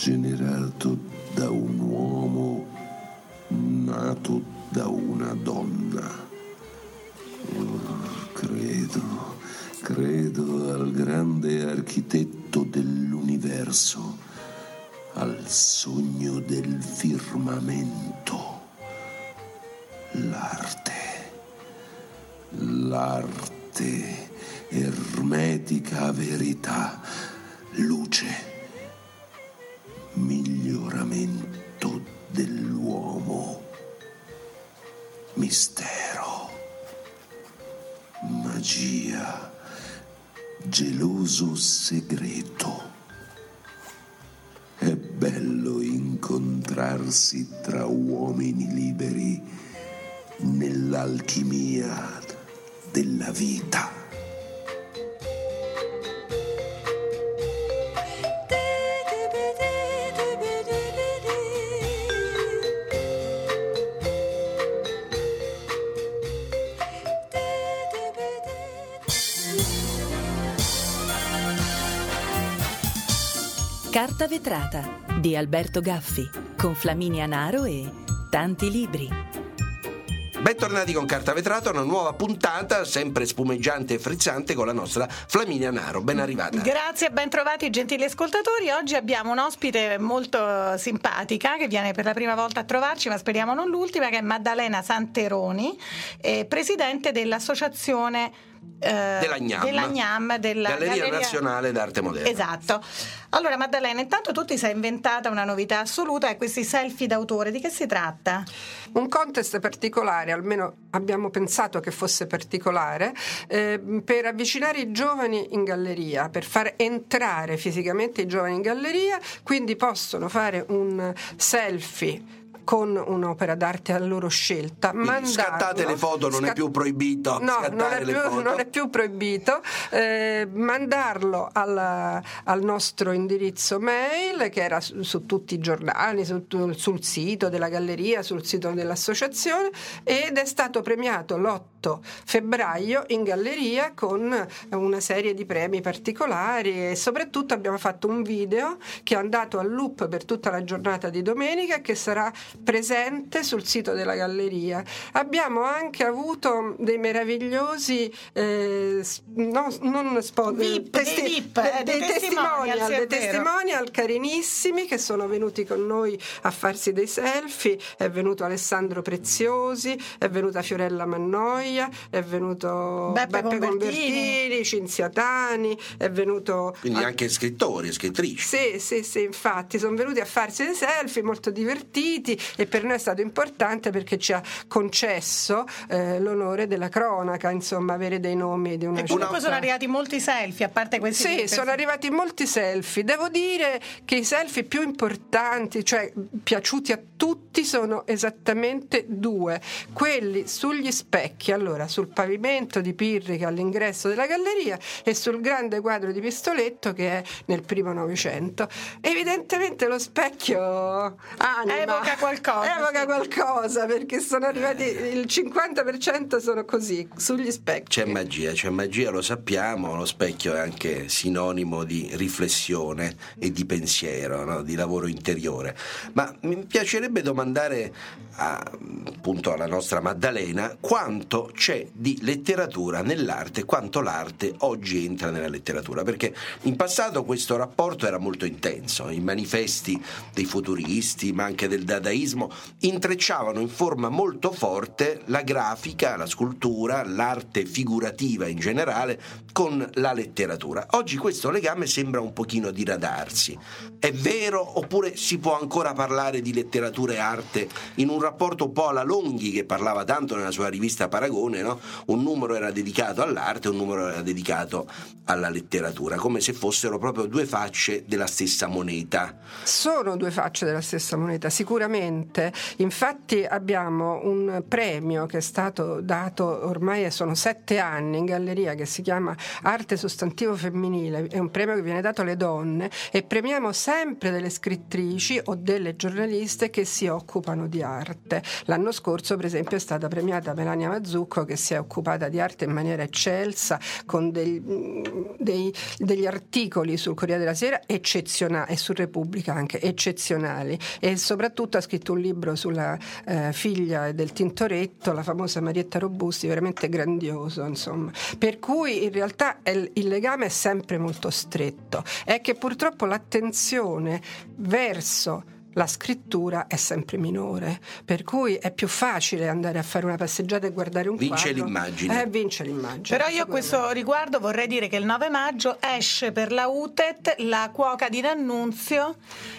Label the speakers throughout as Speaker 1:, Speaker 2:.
Speaker 1: generato da un uomo nato da una donna. Credo al grande architetto dell'universo, al sogno del firmamento. L'arte, ermetica verità, luce, miglioramento dell'uomo, mistero, magia, geloso segreto. È bello incontrarsi tra uomini liberi nell'alchimia della vita.
Speaker 2: Carta vetrata di Alberto Gaffi con Flaminia Naro e tanti libri.
Speaker 3: Bentornati con Carta Vetrata, una nuova puntata sempre spumeggiante e frizzante con la nostra Flaminia Naro. Ben arrivata.
Speaker 4: Grazie e ben trovati gentili ascoltatori. Oggi abbiamo un ospite molto simpatica che viene per la prima volta a trovarci, ma speriamo non l'ultima, che è Maddalena Santeroni, presidente dell'associazione
Speaker 3: della GNAM, della Galleria Nazionale d'Arte Moderna.
Speaker 4: Esatto. Allora Maddalena, intanto tu ti sei inventata una novità assoluta, è questi selfie d'autore. Di che si tratta?
Speaker 5: Un contest particolare, almeno abbiamo pensato che fosse particolare, per avvicinare i giovani in galleria, per far entrare fisicamente i giovani in galleria, quindi possono fare un selfie con un'opera d'arte a loro scelta.
Speaker 3: Scattate le foto, non è più proibito.
Speaker 5: No, non è più proibito. Mandarlo al nostro indirizzo mail, che era su tutti i giornali, sul sito della galleria, sul sito dell'associazione, ed è stato premiato l'8 febbraio in galleria con una serie di premi particolari, e soprattutto abbiamo fatto un video che è andato al loop per tutta la giornata di domenica e che sarà presente sul sito della galleria. Abbiamo anche avuto dei meravigliosi testimonial carinissimi che sono venuti con noi a farsi dei selfie. È venuto Alessandro Preziosi, è venuta Fiorella Mannoia, è venuto Beppe Convertini, Cinzia Tani, è venuto
Speaker 3: quindi anche scrittori e scrittrici.
Speaker 5: Sì, infatti sono venuti a farsi dei selfie molto divertiti, e per noi è stato importante perché ci ha concesso l'onore della cronaca, insomma, avere dei nomi di una
Speaker 4: e comunque sono arrivati molti selfie, a parte questi.
Speaker 5: Sì, sono arrivati molti selfie. Devo dire che i selfie più importanti, cioè piaciuti a tutti, sono esattamente due: quelli sugli specchi, allora sul pavimento di Pirrica all'ingresso della galleria, e sul grande quadro di Pistoletto che è nel primo Novecento. Evidentemente lo specchio
Speaker 4: evoca
Speaker 5: qualcosa, perché sono arrivati, il 50% sono così, sugli specchi.
Speaker 3: C'è magia, lo sappiamo. Lo specchio è anche sinonimo di riflessione e di pensiero, no? Di lavoro interiore. Ma mi piacerebbe domandare appunto alla nostra Maddalena quanto c'è di letteratura nell'arte, quanto l'arte oggi entra nella letteratura, perché in passato questo rapporto era molto intenso. I manifesti dei futuristi, ma anche del dadaismo, intrecciavano in forma molto forte la grafica, la scultura, l'arte figurativa in generale con la letteratura. Oggi questo legame sembra un pochino diradarsi. È vero, oppure si può ancora parlare di letteratura e arte in un rapporto un po' alla Longhi, che parlava tanto nella sua rivista Paragone, no? Un numero era dedicato all'arte, un numero era dedicato alla letteratura, come se fossero proprio due facce della stessa moneta.
Speaker 5: Sono due facce della stessa moneta, sicuramente. assolutamente. Infatti abbiamo un premio che è stato dato ormai sono 7 anni in galleria, che si chiama Arte Sostantivo Femminile, è un premio che viene dato alle donne, e premiamo sempre delle scrittrici o delle giornaliste che si occupano di arte. L'anno scorso, per esempio, è stata premiata Melania Mazzucco, che si è occupata di arte in maniera eccelsa, con degli articoli sul Corriere della Sera eccezionali e su Repubblica anche eccezionali, e soprattutto ha scritto un libro sulla figlia del Tintoretto, la famosa Marietta Robusti, veramente grandioso, insomma. Per cui in realtà il legame è sempre molto stretto, è che purtroppo l'attenzione verso la scrittura è sempre minore, per cui è più facile andare a fare una passeggiata e guardare un quadro. Vince l'immagine.
Speaker 4: Però io a questo riguardo vorrei dire che il 9 maggio esce per la UTET La cuoca di D'Annunzio,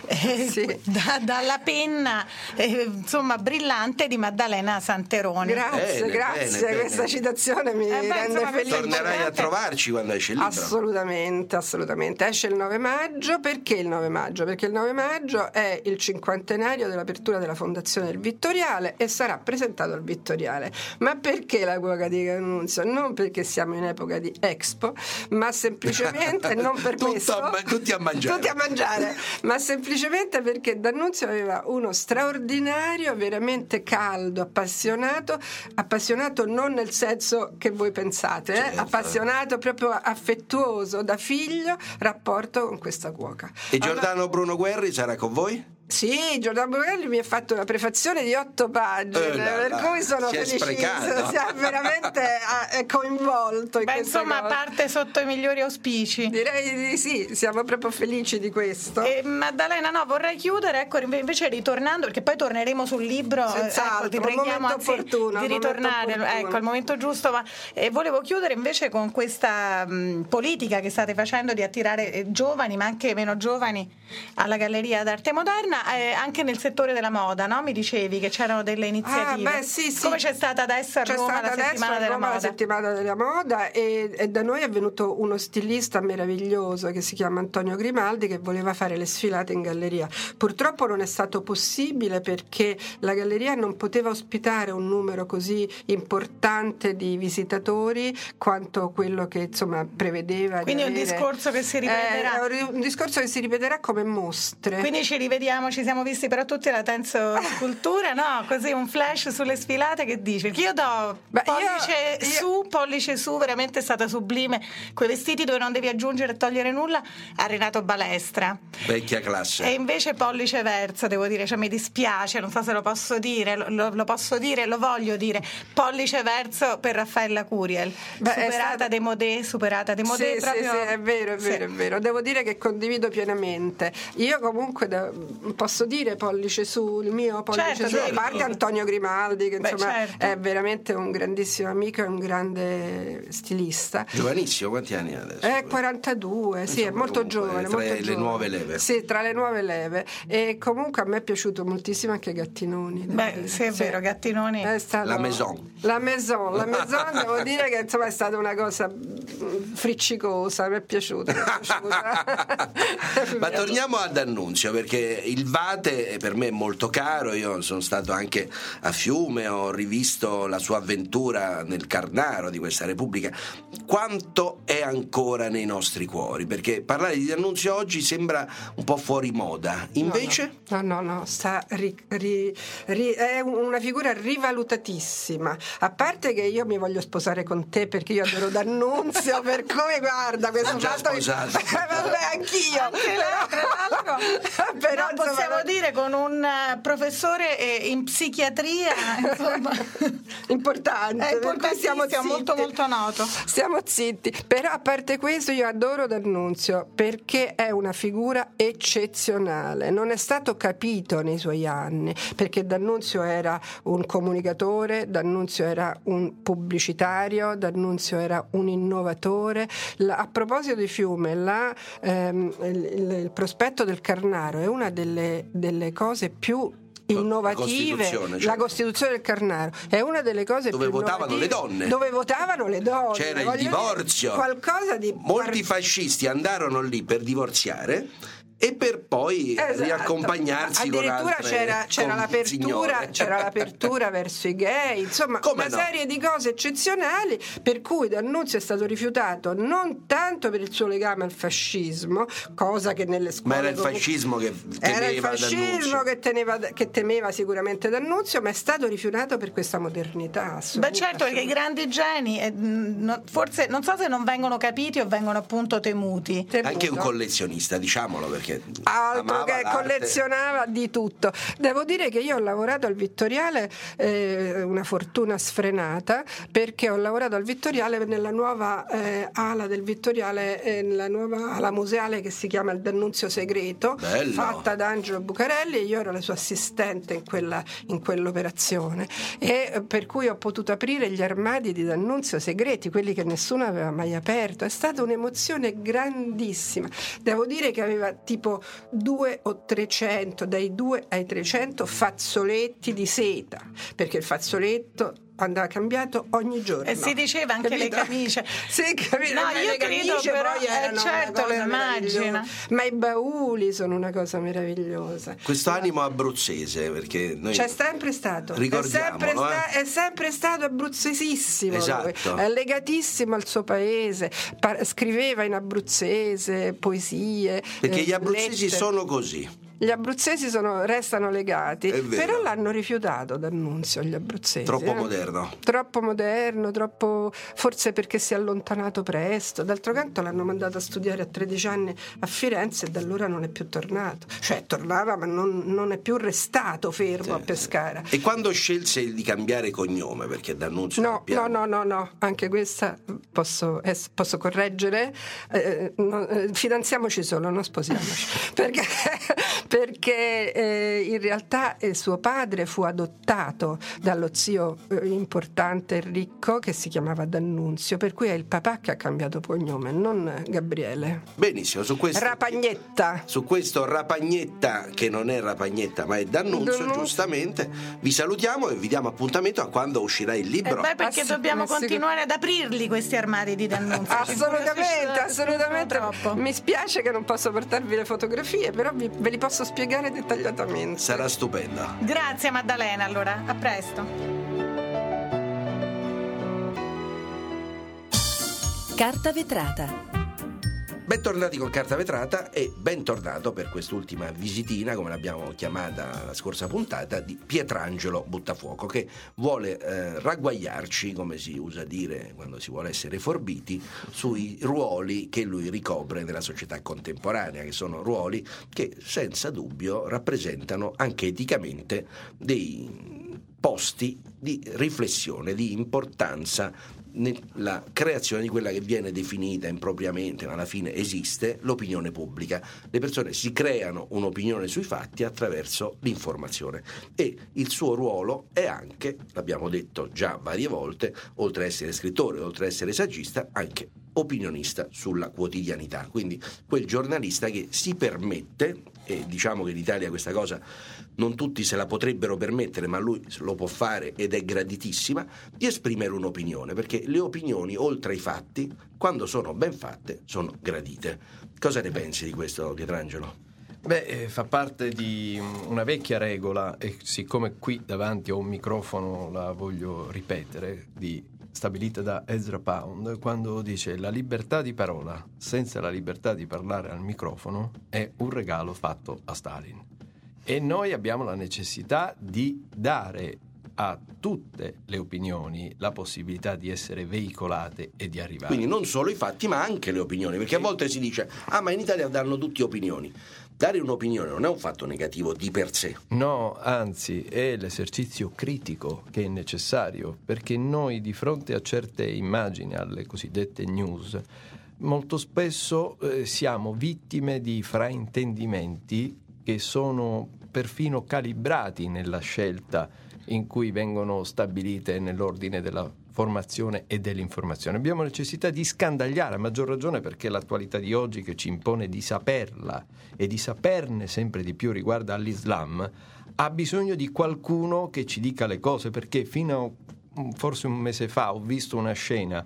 Speaker 4: dalla penna insomma brillante di Maddalena Santeroni.
Speaker 5: Grazie,
Speaker 3: bene.
Speaker 5: Questa citazione mi rende felice.
Speaker 3: Tornerai a trovarci quando esce il libro.
Speaker 5: Assolutamente. Esce il 9 maggio. Perché il 9 maggio? Perché il 9 maggio è il 50° dell'apertura della Fondazione del Vittoriale e sarà presentato al Vittoriale. Ma perché la cuoca di D'Annunzio? Non perché siamo in epoca di Expo, ma semplicemente non per questo.
Speaker 3: Tutti a mangiare,
Speaker 5: ma semplicemente perché D'Annunzio aveva uno straordinario, veramente caldo, appassionato non nel senso che voi pensate,
Speaker 3: certo.
Speaker 5: Appassionato, proprio affettuoso da figlio rapporto con questa cuoca.
Speaker 3: E Giordano Bruno Guerri sarà con voi?
Speaker 5: Sì, Giordano Bruno mi ha fatto una prefazione di 8 pagine, per cui sono felicissima, si è veramente coinvolto in questa
Speaker 4: insomma
Speaker 5: cosa.
Speaker 4: Parte sotto i migliori auspici.
Speaker 5: Direi di sì, siamo proprio felici di questo.
Speaker 4: Maddalena, vorrei chiudere, invece ritornando, perché poi torneremo sul libro, ti preghiamo di ritornare, al momento giusto, ma volevo chiudere invece con questa politica che state facendo di attirare giovani, ma anche meno giovani, alla Galleria d'Arte Moderna, anche nel settore della moda, no? Mi dicevi che c'erano delle iniziative.
Speaker 5: Sì.
Speaker 4: Come c'è stata adesso a Roma la
Speaker 5: settimana della moda, e da noi è venuto uno stilista meraviglioso che si chiama Antonio Grimaldi, che voleva fare le sfilate in galleria. Purtroppo non è stato possibile perché la galleria non poteva ospitare un numero così importante di visitatori quanto quello che insomma prevedeva.
Speaker 4: Quindi un discorso che si ripeterà.
Speaker 5: Un discorso che si ripeterà come mostre.
Speaker 4: Quindi ci rivediamo, ci siamo visti però tutti alla Tenzo Scultura, no? Così un flash sulle sfilate, che dici? Perché io do pollice su, veramente è stata sublime. Quei vestiti dove non devi aggiungere e togliere nulla, a Renato Balestra.
Speaker 3: Vecchia classe.
Speaker 4: E invece pollice verso, devo dire, mi dispiace, non so se lo posso dire, lo posso dire, lo voglio dire. Pollice verso per Raffaella Curiel. Superata dei modè.
Speaker 5: Sì, è vero. Devo dire che condivido pienamente. Io comunque posso dire pollice su, il mio pollice su, a parte Antonio Grimaldi, che insomma è veramente un grandissimo amico e un grande stilista.
Speaker 3: Giovanissimo, quanti anni ha adesso?
Speaker 5: 42, insomma, sì, è molto giovane.
Speaker 3: Le nuove leve.
Speaker 5: Sì, tra le nuove leve. E comunque a me è piaciuto moltissimo anche Gattinoni.
Speaker 4: Sì, è vero, Gattinoni.
Speaker 5: È stato la Maison, devo dire che insomma è stata una cosa friccicosa, mi è piaciuta.
Speaker 3: Ma torniamo ad D'Annunzio, perché il Vate per me è molto caro. Io sono stato anche a Fiume, ho rivisto la sua avventura nel Carnaro di questa Repubblica. Quanto è ancora nei nostri cuori? Perché parlare di D'Annunzio oggi sembra un po' fuori moda, invece
Speaker 5: no, è una figura rivalutatissima. A parte che io mi voglio sposare con te perché io adoro D'Annunzio, per cui guarda questo fatto vabbè, anch'io
Speaker 4: però possiamo dire con un professore in psichiatria, insomma,
Speaker 5: importante,
Speaker 4: siamo molto molto noto.
Speaker 5: Stiamo zitti. Però a parte questo io adoro D'Annunzio perché è una figura eccezionale, non è stato capito nei suoi anni, perché D'Annunzio era un comunicatore, D'Annunzio era un pubblicitario, D'Annunzio era un innovatore. A proposito di Fiume, il prospetto del Carnaro è una delle cose più innovative. La Costituzione del Carnaro è una delle cose
Speaker 3: dove
Speaker 5: più
Speaker 3: votavano le donne.
Speaker 5: C'era
Speaker 3: il divorzio.
Speaker 5: Qualcosa di
Speaker 3: molti fascisti andarono lì per divorziare e per poi riaccompagnarsi con altre
Speaker 5: addirittura c'era l'apertura verso i gay, insomma serie di cose eccezionali, per cui D'Annunzio è stato rifiutato non tanto per il suo legame al fascismo, cosa che nelle scuole
Speaker 3: ma era il fascismo
Speaker 5: che temeva sicuramente D'Annunzio, ma è stato rifiutato per questa modernità assoluta.
Speaker 4: Beh certo, perché i grandi geni forse non so se non vengono capiti o vengono appunto temuti.
Speaker 3: Anche un collezionista, diciamolo, perché
Speaker 5: altro che
Speaker 3: l'arte.
Speaker 5: Collezionava di tutto. Devo dire che io ho lavorato al Vittoriale, una fortuna sfrenata, perché ho lavorato al Vittoriale nella nuova ala del Vittoriale, nella nuova ala museale che si chiama il D'Annunzio Segreto.
Speaker 3: Bello.
Speaker 5: Fatta da Angelo Bucarelli, e io ero la sua assistente in quell'operazione, e per cui ho potuto aprire gli armadi di D'Annunzio segreti, quelli che nessuno aveva mai aperto. È stata un'emozione grandissima. Devo dire che aveva tipo 200 o 300, dai 2 ai 300 fazzoletti di seta, perché il fazzoletto andava cambiato ogni giorno.
Speaker 4: E si diceva anche
Speaker 5: capito?
Speaker 4: Le camicie.
Speaker 5: Sì, capito?
Speaker 4: No, io
Speaker 5: le
Speaker 4: credo
Speaker 5: camicie
Speaker 4: però,
Speaker 5: poi erano
Speaker 4: certo, lo immagino.
Speaker 5: Ma i bauli sono una cosa meravigliosa.
Speaker 3: Questo animo abruzzese, perché noi
Speaker 5: c'è sempre stato,
Speaker 3: ricordiamolo,
Speaker 5: è sempre stato abruzzesissimo,
Speaker 3: esatto.
Speaker 5: È legatissimo al suo paese, scriveva in abruzzese poesie,
Speaker 3: perché gli abruzzesi
Speaker 5: lettere.
Speaker 3: Sono così.
Speaker 5: Gli abruzzesi restano legati,
Speaker 3: È vero.
Speaker 5: però l'hanno rifiutato D'Annunzio, gli abruzzesi.
Speaker 3: Troppo moderno.
Speaker 5: Troppo moderno, forse perché si è allontanato presto. D'altro canto l'hanno mandato a studiare a 13 anni a Firenze e da allora non è più tornato. Cioè tornava, ma non è più restato fermo a Pescara.
Speaker 3: E quando scelse di cambiare cognome, perché D'Annunzio
Speaker 5: No, anche questa posso correggere. Fidanziamoci solo, non sposiamoci. Perché in realtà suo padre fu adottato dallo zio importante e ricco che si chiamava D'Annunzio, per cui è il papà che ha cambiato cognome, non Gabriele.
Speaker 3: Benissimo, su questo
Speaker 5: Rapagnetta.
Speaker 3: Su questo Rapagnetta, che non è Rapagnetta ma è D'Annunzio, giustamente vi salutiamo e vi diamo appuntamento a quando uscirà il libro.
Speaker 4: Perché dobbiamo continuare ad aprirli questi armadi di D'Annunzio.
Speaker 5: Assolutamente. Mi spiace che non posso portarvi le fotografie, però ve li posso spiegare dettagliatamente.
Speaker 3: Sarà stupenda.
Speaker 4: Grazie Maddalena, allora, a presto.
Speaker 2: Carta vetrata.
Speaker 3: Bentornati con Carta Vetrata e bentornato per quest'ultima visitina, come l'abbiamo chiamata la scorsa puntata, di Pietrangelo Buttafuoco, che vuole ragguagliarci, come si usa dire quando si vuole essere forbiti, sui ruoli che lui ricopre nella società contemporanea, che sono ruoli che senza dubbio rappresentano anche eticamente dei posti di riflessione, di importanza nella creazione di quella che viene definita impropriamente, ma alla fine esiste, l'opinione pubblica. Le persone si creano un'opinione sui fatti attraverso l'informazione e il suo ruolo è anche, l'abbiamo detto già varie volte, oltre a essere scrittore, oltre a essere saggista, anche opinionista sulla quotidianità, quindi quel giornalista che si permette, e diciamo che in Italia questa cosa non tutti se la potrebbero permettere, ma lui lo può fare ed è graditissima, di esprimere un'opinione, perché le opinioni, oltre ai fatti, quando sono ben fatte, sono gradite. Cosa ne pensi di questo, Pietrangelo?
Speaker 6: Fa parte di una vecchia regola, e siccome qui davanti ho un microfono la voglio ripetere, stabilita da Ezra Pound, quando dice: la libertà di parola senza la libertà di parlare al microfono è un regalo fatto a Stalin. E noi abbiamo la necessità di dare a tutte le opinioni la possibilità di essere veicolate e di arrivare.
Speaker 3: Quindi non solo i fatti ma anche le opinioni, perché a volte si dice ma in Italia danno tutti opinioni. Dare un'opinione non è un fatto negativo di per sé.
Speaker 6: No, anzi è l'esercizio critico che è necessario, perché noi di fronte a certe immagini, alle cosiddette news, molto spesso siamo vittime di fraintendimenti che sono perfino calibrati nella scelta in cui vengono stabilite nell'ordine della formazione e dell'informazione. Abbiamo necessità di scandagliare, a maggior ragione perché l'attualità di oggi, che ci impone di saperla e di saperne sempre di più riguardo all'Islam, ha bisogno di qualcuno che ci dica le cose, perché fino a forse un mese fa ho visto una scena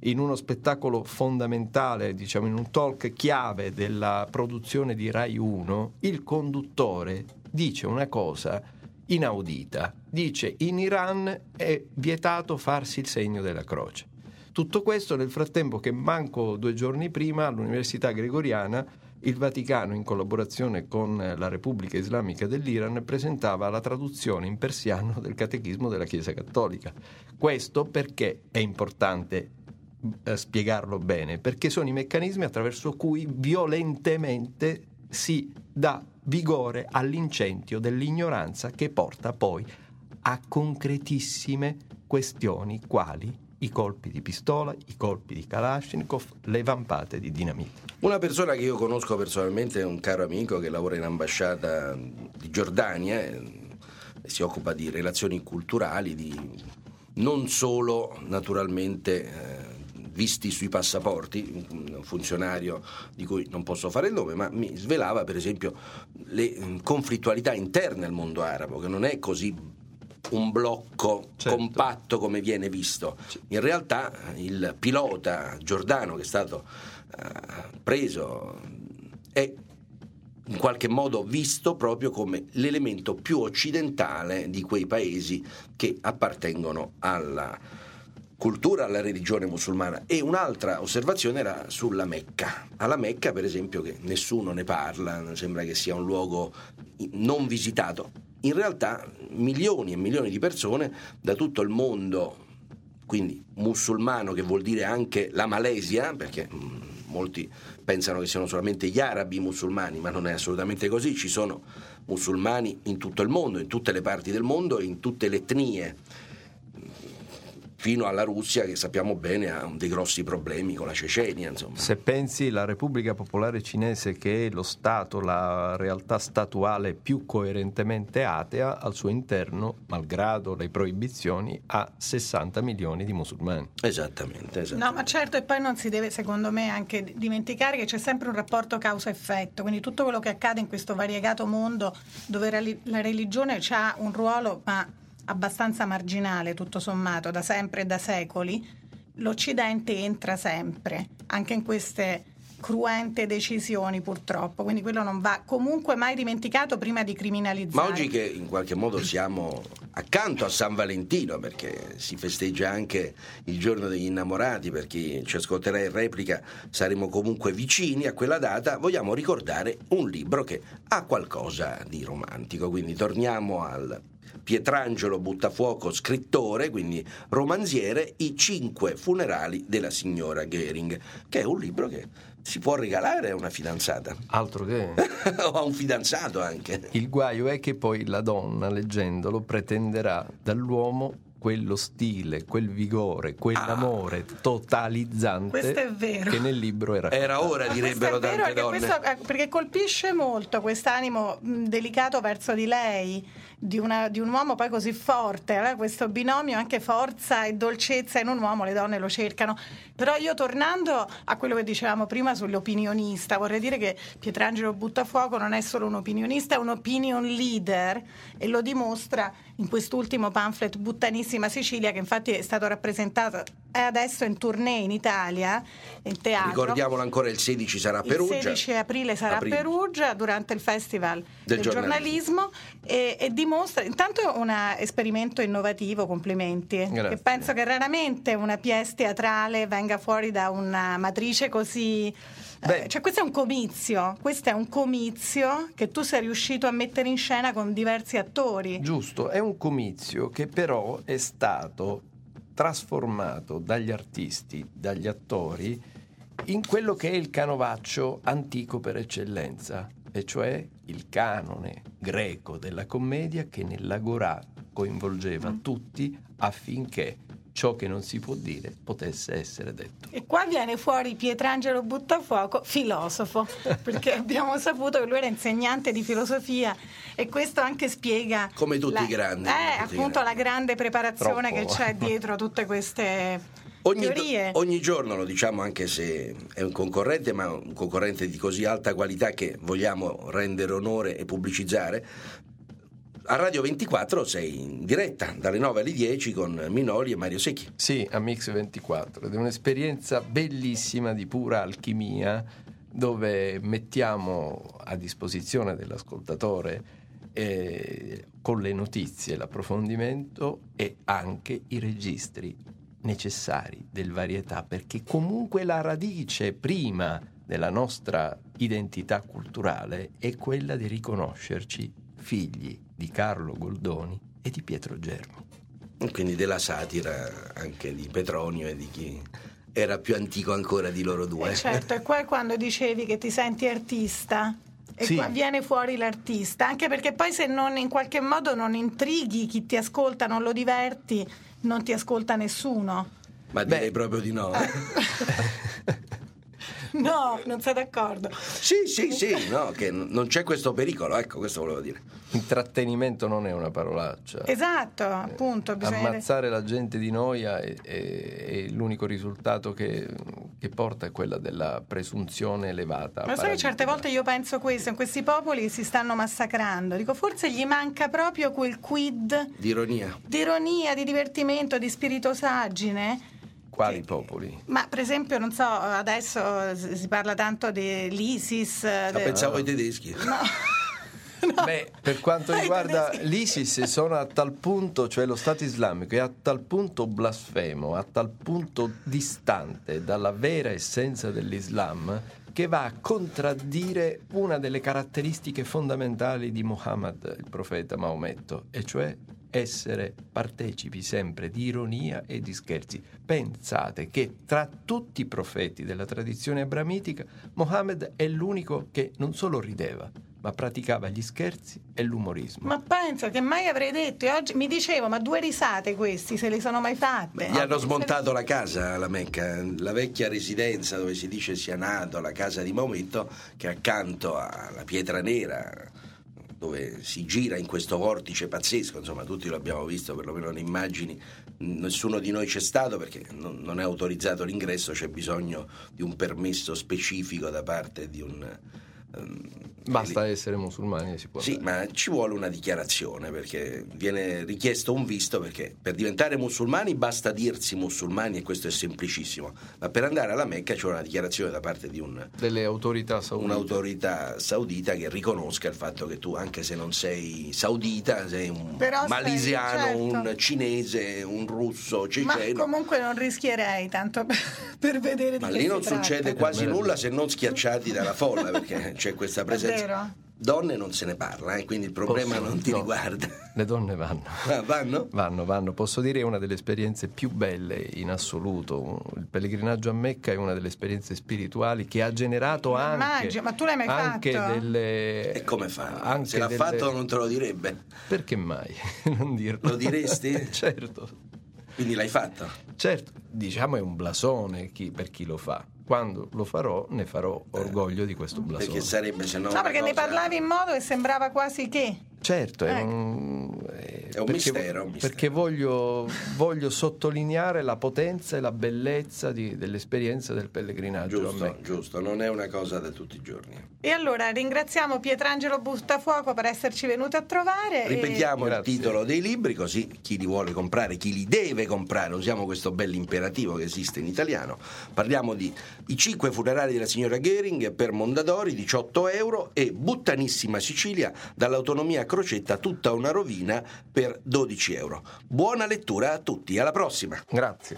Speaker 6: in uno spettacolo fondamentale, diciamo in un talk chiave della produzione di Rai 1, il conduttore dice una cosa inaudita. Dice: in Iran è vietato farsi il segno della croce. Tutto questo nel frattempo che manco 2 giorni prima all'Università Gregoriana il Vaticano, in collaborazione con la Repubblica Islamica dell'Iran, presentava la traduzione in persiano del Catechismo della Chiesa Cattolica. Questo perché è importante spiegarlo bene, perché sono i meccanismi attraverso cui violentemente si dà vigore all'incendio dell'ignoranza, che porta poi a concretissime questioni quali i colpi di pistola, i colpi di Kalashnikov, le vampate di dinamite.
Speaker 3: Una persona che io conosco personalmente è un caro amico che lavora in ambasciata di Giordania e si occupa di relazioni culturali, non solo naturalmente visti sui passaporti, un funzionario di cui non posso fare il nome, ma mi svelava per esempio le conflittualità interne al mondo arabo, che non è così un blocco compatto come viene visto. In realtà il pilota giordano che è stato preso è in qualche modo visto proprio come l'elemento più occidentale di quei paesi che appartengono alla cultura, alla religione musulmana. E un'altra osservazione era sulla Mecca. Alla Mecca, per esempio, che nessuno ne parla, sembra che sia un luogo non visitato. In realtà milioni e milioni di persone da tutto il mondo, quindi musulmano, che vuol dire anche la Malesia, perché molti pensano che siano solamente gli arabi musulmani, ma non è assolutamente così. Ci sono musulmani in tutto il mondo, in tutte le parti del mondo, in tutte le etnie, fino alla Russia, che sappiamo bene ha dei grossi problemi con la Cecenia, insomma.
Speaker 6: Se pensi la Repubblica Popolare Cinese, che è lo Stato, la realtà statuale più coerentemente atea, al suo interno, malgrado le proibizioni, ha 60 milioni di musulmani.
Speaker 3: Esattamente.
Speaker 4: No, ma certo, e poi non si deve, secondo me, anche dimenticare che c'è sempre un rapporto causa-effetto, quindi tutto quello che accade in questo variegato mondo dove la religione ha un ruolo, ma abbastanza marginale tutto sommato, da sempre e da secoli, l'Occidente entra sempre anche in queste cruente decisioni, purtroppo, quindi quello non va comunque mai dimenticato prima di criminalizzare.
Speaker 3: Ma oggi che in qualche modo siamo accanto a San Valentino, perché si festeggia anche il giorno degli innamorati, per chi ci ascolterà in replica saremo comunque vicini a quella data, vogliamo ricordare un libro che ha qualcosa di romantico, quindi torniamo al Pietrangelo Buttafuoco, scrittore, quindi romanziere, I 5 funerali della signora Göring, che è un libro che si può regalare a una fidanzata.
Speaker 6: Altro che.
Speaker 3: O a un fidanzato anche.
Speaker 6: Il guaio è che poi la donna, leggendolo, pretenderà dall'uomo quello stile, quel vigore, quell'amore totalizzante.
Speaker 4: Questo è vero.
Speaker 6: Che nel libro
Speaker 3: era ora, direbbero tante donne.
Speaker 4: Perché colpisce molto quest'animo delicato verso di lei, di un uomo poi così forte, questo binomio anche forza e dolcezza in un uomo, le donne lo cercano. Però io, tornando a quello che dicevamo prima sull'opinionista, vorrei dire che Pietrangelo Buttafuoco non è solo un opinionista, è un opinion leader, e lo dimostra in quest'ultimo pamphlet Buttanissima Sicilia, che infatti è stato rappresentato, è adesso in tournée in Italia, in teatro.
Speaker 3: Ricordiamolo ancora, il 16 sarà a Perugia.
Speaker 4: Il 16 aprile sarà a Perugia durante il Festival del giornalismo e dimostra, intanto è un esperimento innovativo, complimenti.
Speaker 6: Grazie.
Speaker 4: Che penso che raramente una pièce teatrale venga fuori da una matrice così. Cioè questo è un comizio che tu sei riuscito a mettere in scena con diversi attori.
Speaker 6: Giusto, è un comizio che però è stato trasformato dagli artisti, dagli attori, in quello che è il canovaccio antico per eccellenza, e cioè il canone greco della commedia, che nell'agorà coinvolgeva tutti affinché ciò che non si può dire potesse essere detto.
Speaker 4: E qua viene fuori Pietrangelo Buttafuoco, filosofo, perché abbiamo saputo che lui era insegnante di filosofia, e questo anche spiega
Speaker 3: come tutti i grandi,
Speaker 4: la grande preparazione
Speaker 6: Troppo.
Speaker 4: che c'è dietro tutte queste teorie.
Speaker 3: Ogni giorno, lo diciamo, anche se è un concorrente, ma un concorrente di così alta qualità che vogliamo rendere onore e pubblicizzare, a Radio 24 sei in diretta dalle 9 alle 10 con Minoli e Mario Secchi.
Speaker 6: Sì, a Mix 24, ed è un'esperienza bellissima di pura alchimia, dove mettiamo a disposizione dell'ascoltatore con le notizie, l'approfondimento e anche i registri necessari del varietà, perché comunque la radice prima della nostra identità culturale è quella di riconoscerci figli di Carlo Goldoni e di Pietro Germi.
Speaker 3: Quindi della satira anche di Petronio e di chi era più antico ancora di loro due.
Speaker 4: Certo, e qua è quando dicevi che ti senti artista. E
Speaker 6: sì,
Speaker 4: qua viene fuori l'artista, anche perché poi se non in qualche modo non intrighi chi ti ascolta, non lo diverti, non ti ascolta nessuno.
Speaker 3: Ma direi proprio di no.
Speaker 4: No, non sei d'accordo?
Speaker 3: Sì, no, che non c'è questo pericolo, ecco, questo volevo dire.
Speaker 6: Intrattenimento non è una parolaccia.
Speaker 4: Esatto, appunto.
Speaker 6: Ammazzare la gente di noia è l'unico risultato che porta è quella della presunzione elevata.
Speaker 4: Ma sai che certe volte io penso questo, in questi popoli che si stanno massacrando, dico forse gli manca proprio quel quid
Speaker 3: di ironia,
Speaker 4: di divertimento, di spiritosaggine.
Speaker 6: Quali popoli?
Speaker 4: Ma per esempio, non so, adesso si parla tanto dell'ISIS.
Speaker 3: Pensavo ai tedeschi.
Speaker 4: No.
Speaker 6: Beh, per quanto riguarda l'ISIS, sono a tal punto, cioè lo Stato islamico è a tal punto blasfemo, a tal punto distante dalla vera essenza dell'Islam, che va a contraddire una delle caratteristiche fondamentali di Muhammad, il profeta Maometto, e cioè essere partecipi sempre di ironia e di scherzi. Pensate che tra tutti i profeti della tradizione abramitica, Mohammed è l'unico che non solo rideva, ma praticava gli scherzi e l'umorismo.
Speaker 4: Ma pensa che mai avrei detto, e oggi mi dicevo, ma 2 risate questi, se le sono mai fatte?
Speaker 3: Gli hanno smontato la casa alla Mecca, la vecchia residenza dove si dice sia nato, la casa di Maometto, che accanto alla Pietra Nera, dove si gira in questo vortice pazzesco, insomma tutti lo abbiamo visto, perlomeno le immagini, nessuno di noi c'è stato perché non è autorizzato l'ingresso, c'è bisogno di un permesso specifico da parte di un...
Speaker 6: Basta essere musulmani e si può
Speaker 3: sì,
Speaker 6: andare.
Speaker 3: ma ci vuole una dichiarazione, perché viene richiesto un visto, perché per diventare musulmani basta dirsi musulmani e questo è semplicissimo, ma per andare alla Mecca c'è una dichiarazione da parte di
Speaker 6: delle autorità saudite.
Speaker 3: Un'autorità saudita che riconosca il fatto che tu, anche se non sei saudita, sei un malisiano,
Speaker 4: certo,
Speaker 3: un cinese, un russo, ceceno.
Speaker 4: Ma comunque non rischierei tanto per vedere
Speaker 3: ma
Speaker 4: di che
Speaker 3: lì non
Speaker 4: si tratta.
Speaker 3: succede quasi nulla se non schiacciati dalla folla, perché c'è questa presenza. Donne non se ne parla, quindi il problema non ti riguarda.
Speaker 6: Le donne vanno.
Speaker 3: Vanno?
Speaker 6: Vanno. Posso dire, è una delle esperienze più belle in assoluto. Il pellegrinaggio a Mecca è una delle esperienze spirituali che ha generato anche...
Speaker 4: Ma tu l'hai mai
Speaker 6: anche
Speaker 4: fatto?
Speaker 6: delle...
Speaker 3: E come fa?
Speaker 6: Anche
Speaker 3: se l'ha fatto non te lo direbbe.
Speaker 6: Perché mai non dirlo?
Speaker 3: Lo diresti?
Speaker 6: Certo.
Speaker 3: Quindi l'hai fatto?
Speaker 6: Certo, diciamo è un blasone per chi lo fa. Quando lo farò ne farò orgoglio di questo blasone.
Speaker 3: Perché sarebbe se no...
Speaker 4: No, perché ne parlavi in modo che sembrava quasi che...
Speaker 6: Certo, è
Speaker 3: un mistero.
Speaker 6: Perché voglio sottolineare la potenza e la bellezza dell'esperienza del pellegrinaggio.
Speaker 3: Giusto, non è una cosa da tutti i giorni.
Speaker 4: E allora ringraziamo Pietrangelo Buttafuoco per esserci venuto a trovare.
Speaker 3: Ripetiamo il titolo dei libri, così chi li vuole comprare, chi li deve comprare, usiamo questo bell'imperativo che esiste in italiano. Parliamo di I 5 funerali della signora Goering per Mondadori, 18 euro, e Buttanissima Sicilia, dall'autonomia Crocetta, tutta una rovina, per 12 euro. Buona lettura a tutti, alla prossima.
Speaker 6: Grazie.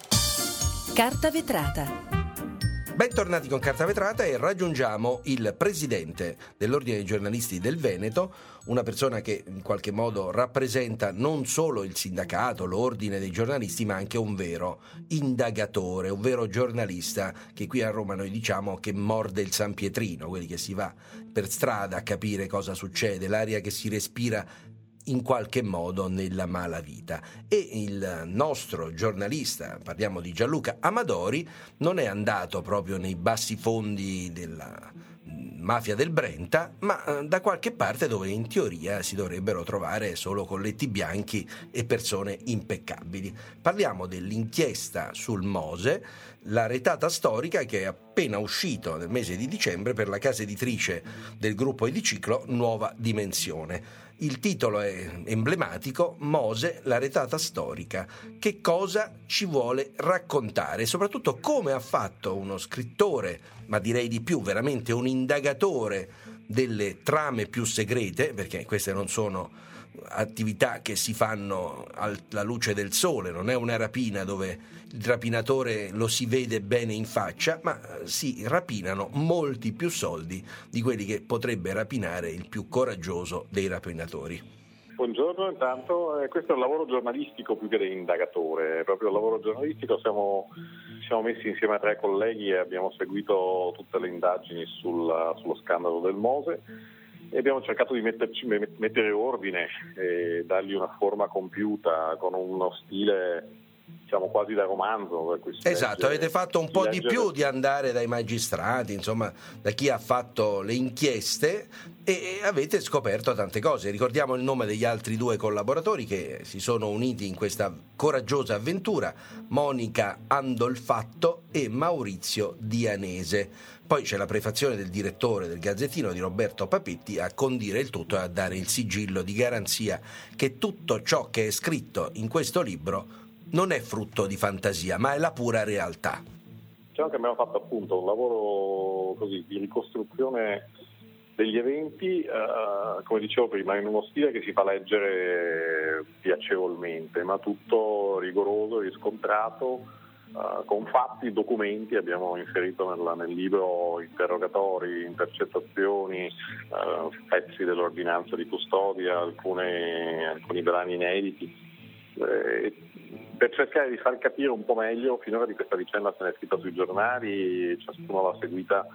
Speaker 2: Carta vetrata.
Speaker 3: Bentornati con Carta Vetrata e raggiungiamo il presidente dell'Ordine dei giornalisti del Veneto, una persona che in qualche modo rappresenta non solo il sindacato, l'Ordine dei giornalisti, ma anche un vero indagatore, un vero giornalista che qui a Roma noi diciamo che morde il San Pietrino, quelli che si va per strada a capire cosa succede, l'aria che si respira in qualche modo nella malavita. E il nostro giornalista, parliamo di Gianluca Amadori, non è andato proprio nei bassi fondi della mafia del Brenta, ma da qualche parte dove in teoria si dovrebbero trovare solo colletti bianchi e persone impeccabili. Parliamo dell'inchiesta sul Mose, la retata storica che è appena uscito nel mese di dicembre per la casa editrice del gruppo Ediciclo Nuova Dimensione. Il titolo è emblematico: Mose, la retata storica. Che cosa ci vuole raccontare? E soprattutto come ha fatto uno scrittore, ma direi di più, veramente un indagatore delle trame più segrete, perché queste non sono attività che si fanno alla luce del sole, non è una rapina dove il rapinatore lo si vede bene in faccia, ma si rapinano molti più soldi di quelli che potrebbe rapinare il più coraggioso dei rapinatori.
Speaker 7: Buongiorno, intanto questo è un lavoro giornalistico più che di indagatore, è proprio un lavoro giornalistico. Siamo messi insieme a 3 colleghi e abbiamo seguito tutte le indagini sullo scandalo del Mose e abbiamo cercato di mettere ordine e dargli una forma compiuta con uno stile, diciamo, quasi da romanzo.
Speaker 3: Esatto, avete fatto un po' di più di andare dai magistrati, insomma, da chi ha fatto le inchieste, e avete scoperto tante cose. Ricordiamo il nome degli altri 2 collaboratori che si sono uniti in questa coraggiosa avventura: Monica Andolfatto e Maurizio Dianese. Poi c'è la prefazione del direttore del Gazzettino, di Roberto Papetti, a condire il tutto e a dare il sigillo di garanzia che tutto ciò che è scritto in questo libro non è frutto di fantasia, ma è la pura realtà.
Speaker 7: Diciamo che abbiamo fatto appunto un lavoro così di ricostruzione degli eventi, come dicevo prima, in uno stile che si fa leggere piacevolmente, ma tutto rigoroso, riscontrato, con fatti, documenti. Abbiamo inserito nel libro interrogatori, intercettazioni, pezzi dell'ordinanza di custodia, alcuni brani inediti, per cercare di far capire un po' meglio. Finora di questa vicenda se ne è scritta sui giornali, ciascuno l'ha seguita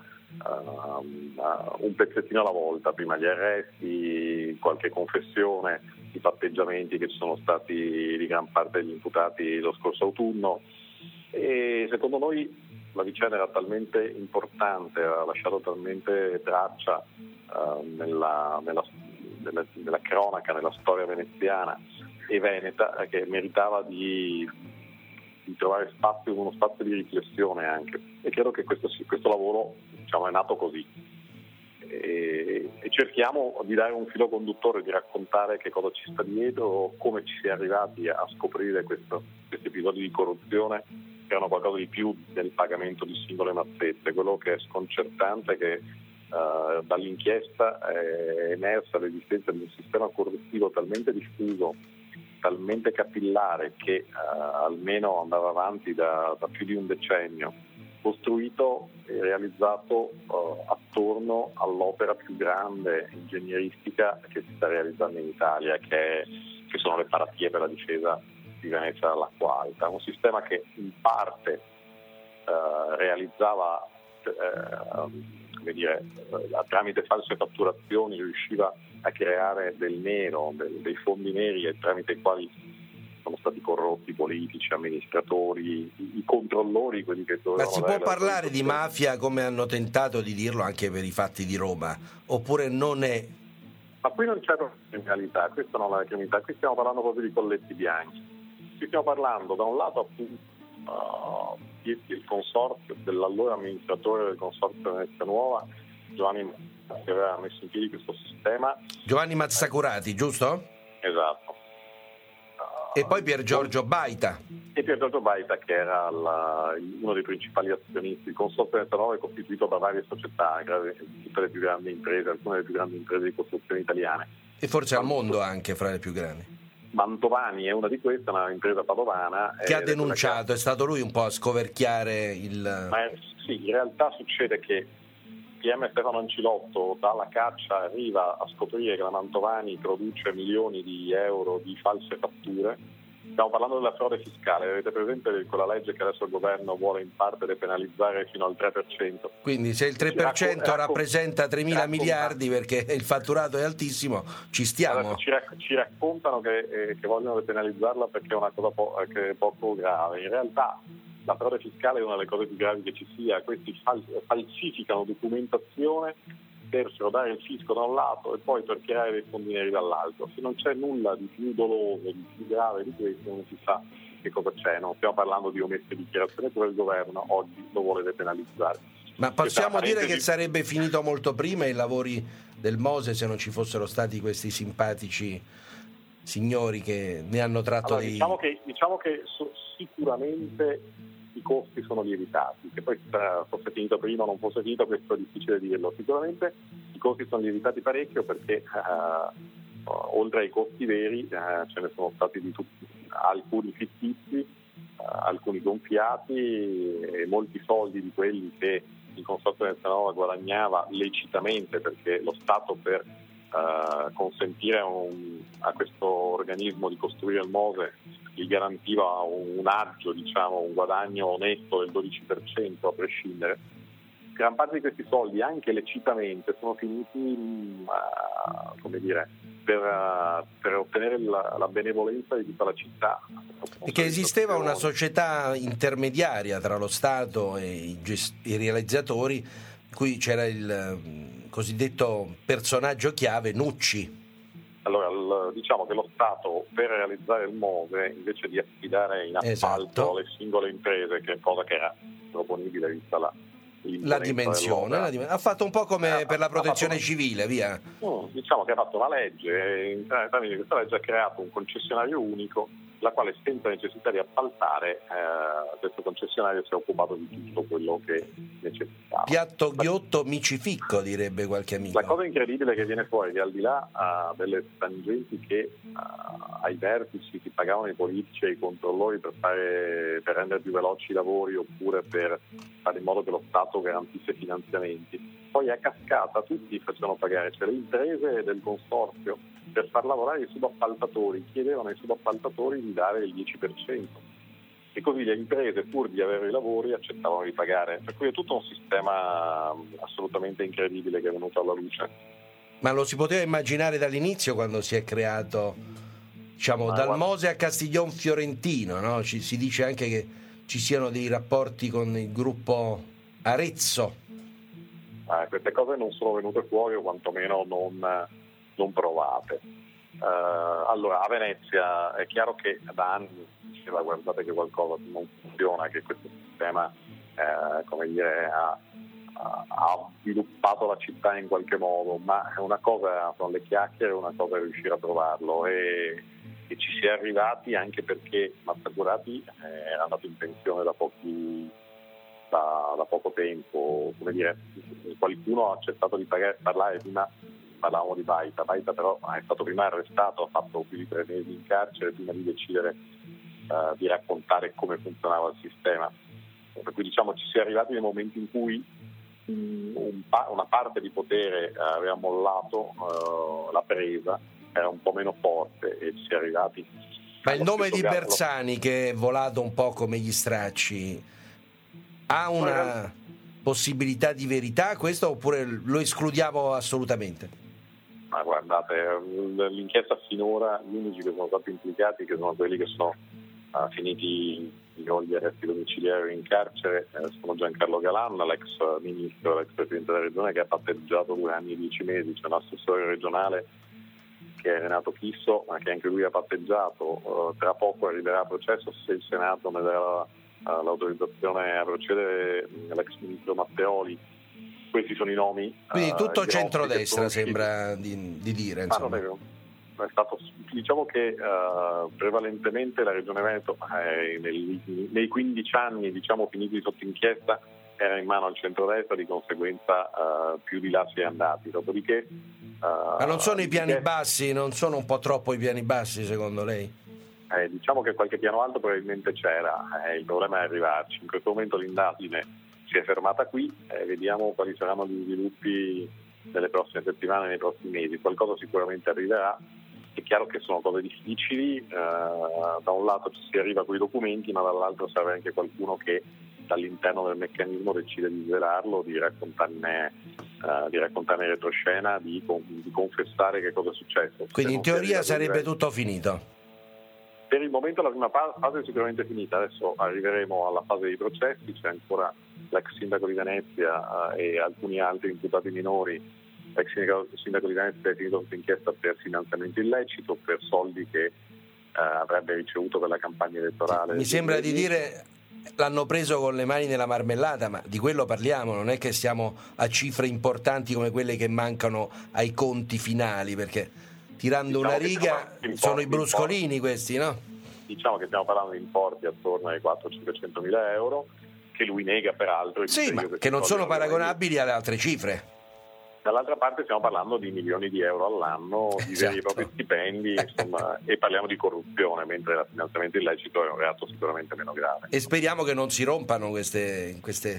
Speaker 7: un pezzettino alla volta, prima gli arresti, qualche confessione, i patteggiamenti che ci sono stati di gran parte degli imputati lo scorso autunno, e secondo noi la vicenda era talmente importante, ha lasciato talmente traccia nella cronaca, nella storia veneziana e veneta, che meritava di trovare uno spazio di riflessione anche, e credo che questo lavoro, diciamo, è nato così, e cerchiamo di dare un filo conduttore, di raccontare che cosa ci sta dietro, come ci si è arrivati a scoprire questi episodi di corruzione che erano qualcosa di più del pagamento di singole mazzette. Quello che è sconcertante è che dall'inchiesta è emersa l'esistenza di un sistema corruttivo talmente diffuso, talmente capillare, che almeno andava avanti da più di un decennio, costruito e realizzato attorno all'opera più grande ingegneristica che si sta realizzando in Italia, che sono le paratie per la difesa di Venezia dall'acqua alta. Un sistema che in parte realizzava tramite false fatturazioni, riusciva a creare del nero, dei fondi neri, e tramite i quali sono stati corrotti politici, amministratori, i controllori, quelli che dovevano.
Speaker 3: Ma si può parlare di mafia, come hanno tentato di dirlo anche per i fatti di Roma, oppure non è?
Speaker 7: Ma qui non c'è criminalità, questa non è la criminalità, qui stiamo parlando proprio di colletti bianchi. Qui stiamo parlando da un lato appunto il consorzio dell'allora amministratore del consorzio Venezia Nuova, Giovanni, che aveva messo in piedi questo sistema.
Speaker 3: Giovanni Mazzacurati, giusto?
Speaker 7: Esatto.
Speaker 3: E poi Pier Giorgio Baita.
Speaker 7: E Pier Giorgio Baita, che era uno dei principali azionisti. Il consorzio Venezia Nuova è costituito da varie società, tutte le più grandi imprese, alcune delle più grandi imprese di costruzione italiane.
Speaker 3: E forse al mondo anche fra le più grandi.
Speaker 7: Mantovani è una di queste, una impresa padovana.
Speaker 3: Che ha denunciato, è stato lui un po' a scoverchiare
Speaker 7: Sì, in realtà succede che PM Stefano Ancilotto dalla caccia arriva a scoprire che la Mantovani produce milioni di euro di false fatture. Stiamo parlando della frode fiscale, avete presente quella legge che adesso il governo vuole in parte depenalizzare fino al 3%?
Speaker 3: Quindi se il 3% rappresenta 3.000 miliardi, perché il fatturato è altissimo, ci stiamo.
Speaker 7: Ci raccontano che vogliono depenalizzarla perché è una cosa che è poco grave. In realtà la frode fiscale è una delle cose più gravi che ci sia. Questi falsificano documentazione per frodare il fisco da un lato e poi per creare dei fondi neri dall'altro. Se non c'è nulla di più doloso, di più grave di questo, non si sa che cosa c'è. Non stiamo parlando di omesse dichiarazioni, pure il governo oggi lo vuole depenalizzare.
Speaker 3: Ma possiamo dire che sarebbe finito molto prima i lavori del Mose se non ci fossero stati questi simpatici signori che ne hanno tratto
Speaker 7: diciamo che sicuramente i costi sono lievitati, che poi fosse finito prima o non fosse finito, questo è difficile dirlo. Sicuramente i costi sono lievitati parecchio perché oltre ai costi veri ce ne sono stati di tutti, alcuni fittizi, alcuni gonfiati, e molti soldi di quelli che il Consorzio Nezza guadagnava lecitamente, perché lo Stato per consentire a questo organismo di costruire il Mose gli garantiva un aggio, un guadagno onesto del 12% a prescindere. Gran parte di questi soldi, anche lecitamente, sono finiti per ottenere la benevolenza di tutta la città.
Speaker 3: E che esisteva una società intermediaria tra lo Stato e i realizzatori, in cui c'era il cosiddetto personaggio chiave, Nucci.
Speaker 7: Allora, diciamo che lo Stato, per realizzare il Mose, invece di affidare in appalto le singole imprese, che è cosa che era proponibile vista la dimensione,
Speaker 3: ha fatto un po' come per la protezione civile, via.
Speaker 7: Diciamo che ha fatto una legge, e tramite questa legge ha creato un concessionario unico, la quale, senza necessità di appaltare, questo concessionario si è occupato di tutto quello che necessitava.
Speaker 3: Piatto ghiotto micificco, direbbe qualche amico.
Speaker 7: La cosa incredibile che viene fuori è che, al di là delle tangenti che ai vertici si pagavano i politici e i controllori per rendere più veloci i lavori, oppure per fare in modo che lo Stato garantisse finanziamenti, poi a cascata tutti facevano pagare, cioè le imprese del consorzio, per far lavorare i subappaltatori, chiedevano ai subappaltatori di dare il 10%, e così le imprese, pur di avere i lavori, accettavano di pagare. Per cui è tutto un sistema assolutamente incredibile che è venuto alla luce.
Speaker 3: Ma lo si poteva immaginare dall'inizio, quando si è creato, dal Mose a Castiglion Fiorentino, no? Si dice anche che ci siano dei rapporti con il gruppo Arezzo.
Speaker 7: Queste cose non sono venute fuori, o quantomeno non provate. Allora, a Venezia è chiaro che da anni diceva: guardate che qualcosa non funziona, che questo sistema ha sviluppato la città in qualche modo, ma una cosa sono le chiacchiere, una cosa è riuscire a trovarlo, e ci si è arrivati anche perché Mazzacurati era andato in pensione da poco tempo. Qualcuno ha accettato di parlare. Prima parlavamo di Baita però è stato prima arrestato, ha fatto più di 3 mesi in carcere prima di decidere di raccontare come funzionava il sistema. Per cui ci si è arrivati nei momenti in cui una parte di potere aveva mollato la presa, era un po' meno forte, e ci si è arrivati.
Speaker 3: Ma il nome di Bersani, che è volato un po' come gli stracci, ha una possibilità di verità questo, oppure lo escludiamo assolutamente?
Speaker 7: Ma guardate, l'inchiesta finora, gli unici che sono stati implicati, che sono quelli che sono finiti con gli arresti domiciliari in carcere, sono Giancarlo Galan, l'ex ministro, l'ex presidente della regione, che ha patteggiato 2 anni e 10 mesi. C'è un assessore regionale che è Renato Chisso, ma che anche lui ha patteggiato. Tra poco arriverà a processo, se il Senato ne darà l'autorizzazione a procedere, l'ex ministro Matteoli. Questi sono i nomi.
Speaker 3: Quindi tutto centrodestra, sembra di dire.
Speaker 7: Non è stato, diciamo che prevalentemente la Regione Veneto nei 15 anni finiti sotto inchiesta era in mano al centrodestra, di conseguenza più di là si è andati. Dopodiché
Speaker 3: ma non sono i piani bassi, non sono un po' troppo i piani bassi, secondo lei?
Speaker 7: Diciamo che qualche piano alto probabilmente c'era, il problema è arrivarci. In questo momento l'indagine si è fermata qui, vediamo quali saranno gli sviluppi nelle prossime settimane, nei prossimi mesi. Qualcosa sicuramente arriverà. È chiaro che sono cose difficili, da un lato ci si arriva con i documenti, ma dall'altro serve anche qualcuno che dall'interno del meccanismo decide di svelarlo, di raccontarne retroscena, di confessare che cosa è successo.
Speaker 3: Quindi in teoria sarebbe tutto finito?
Speaker 7: Per il momento la prima fase è sicuramente finita, adesso arriveremo alla fase dei processi, c'è ancora l'ex sindaco di Venezia e alcuni altri imputati minori. L'ex sindaco di Venezia è finito sotto inchiesta per finanziamento illecito, per soldi che avrebbe ricevuto per la campagna elettorale.
Speaker 3: Mi sembra di dire l'hanno preso con le mani nella marmellata, ma di quello parliamo, non è che siamo a cifre importanti come quelle che mancano ai conti finali, perché tirando una riga sono i bruscolini questi, no?
Speaker 7: Diciamo che stiamo parlando di importi attorno ai 400-500 mila euro, che lui nega peraltro.
Speaker 3: Sì, ma che non sono paragonabili alle altre cifre.
Speaker 7: Dall'altra parte stiamo parlando di milioni di euro all'anno di veri e propri stipendi, insomma, e parliamo di corruzione, mentre il finanziamento illecito è un reato sicuramente meno grave.
Speaker 3: E speriamo che non si rompano queste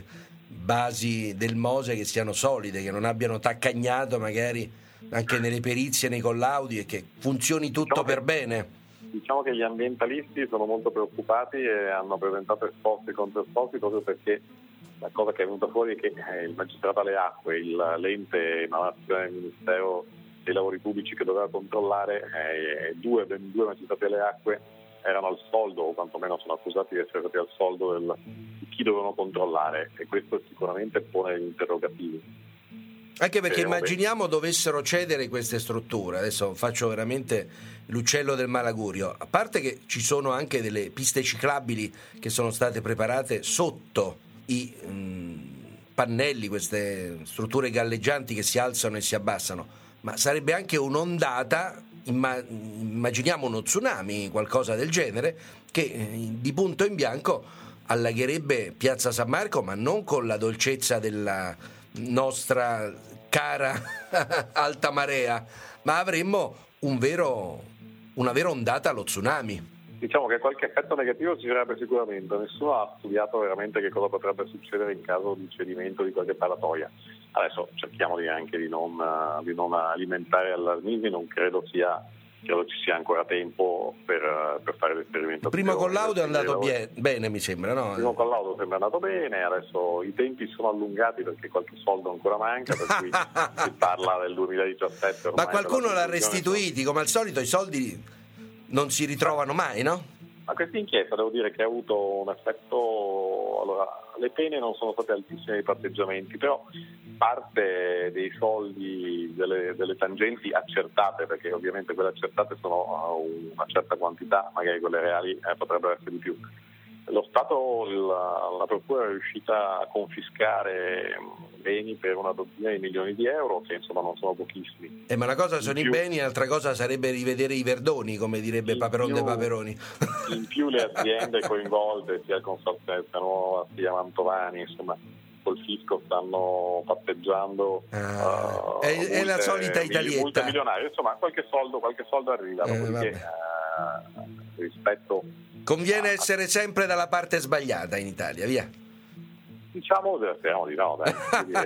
Speaker 3: basi del Mose, che siano solide, che non abbiano taccagnato magari anche nelle perizie, nei collaudi, e che funzioni tutto per bene.
Speaker 7: Diciamo che gli ambientalisti sono molto preoccupati e hanno presentato esposti e controesposti proprio perché la cosa che è venuta fuori è che il magistrato alle acque, l'ente emanazione del Ministero dei Lavori Pubblici che doveva controllare, due magistrati alle acque erano al soldo, o quantomeno sono accusati di essere stati al soldo di chi dovevano controllare, e questo sicuramente pone gli interrogativi.
Speaker 3: Anche perché immaginiamo dovessero cedere queste strutture, adesso faccio veramente l'uccello del malaugurio, a parte che ci sono anche delle piste ciclabili che sono state preparate sotto i pannelli, queste strutture galleggianti che si alzano e si abbassano, ma sarebbe anche un'ondata, immaginiamo uno tsunami, qualcosa del genere, che di punto in bianco allagherebbe Piazza San Marco, ma non con la dolcezza della nostra cara alta marea, ma avremmo una vera ondata allo tsunami.
Speaker 7: Diciamo che qualche effetto negativo ci sarebbe sicuramente, nessuno ha studiato veramente che cosa potrebbe succedere in caso di cedimento di qualche paratoia. Adesso cerchiamo di non alimentare allarmismi, non credo ci sia ancora tempo per fare l'esperimento.
Speaker 3: Il primo collaudo è andato bene, mi sembra, no?
Speaker 7: Il primo collaudo sembra andato bene, adesso i tempi sono allungati perché qualche soldo ancora manca, per cui si parla del 2017.
Speaker 3: Ma qualcuno l'ha restituiti, come al solito i soldi non si ritrovano mai, no?
Speaker 7: Ma questa inchiesta devo dire che ha avuto un effetto. Allora, le pene non sono state altissime nei patteggiamenti, però parte dei soldi delle tangenti accertate, perché ovviamente quelle accertate sono una certa quantità, magari quelle reali potrebbero essere di più. Lo Stato, la Procura è riuscita a confiscare beni per una dozzina di milioni di euro, che insomma non sono pochissimi.
Speaker 3: Ma una cosa sono i beni, l'altra cosa sarebbe rivedere i verdoni, come direbbe Paperon de Paperoni.
Speaker 7: In più le aziende coinvolte, sia il Consorzio Nuova sia Mantovani, insomma, col fisco stanno patteggiando.
Speaker 3: È la solita italietta.
Speaker 7: Multimilionario, insomma, qualche soldo arriva, dopodiché rispetto.
Speaker 3: Conviene essere sempre dalla parte sbagliata in Italia, via.
Speaker 7: Diciamo, speriamo di no, dai.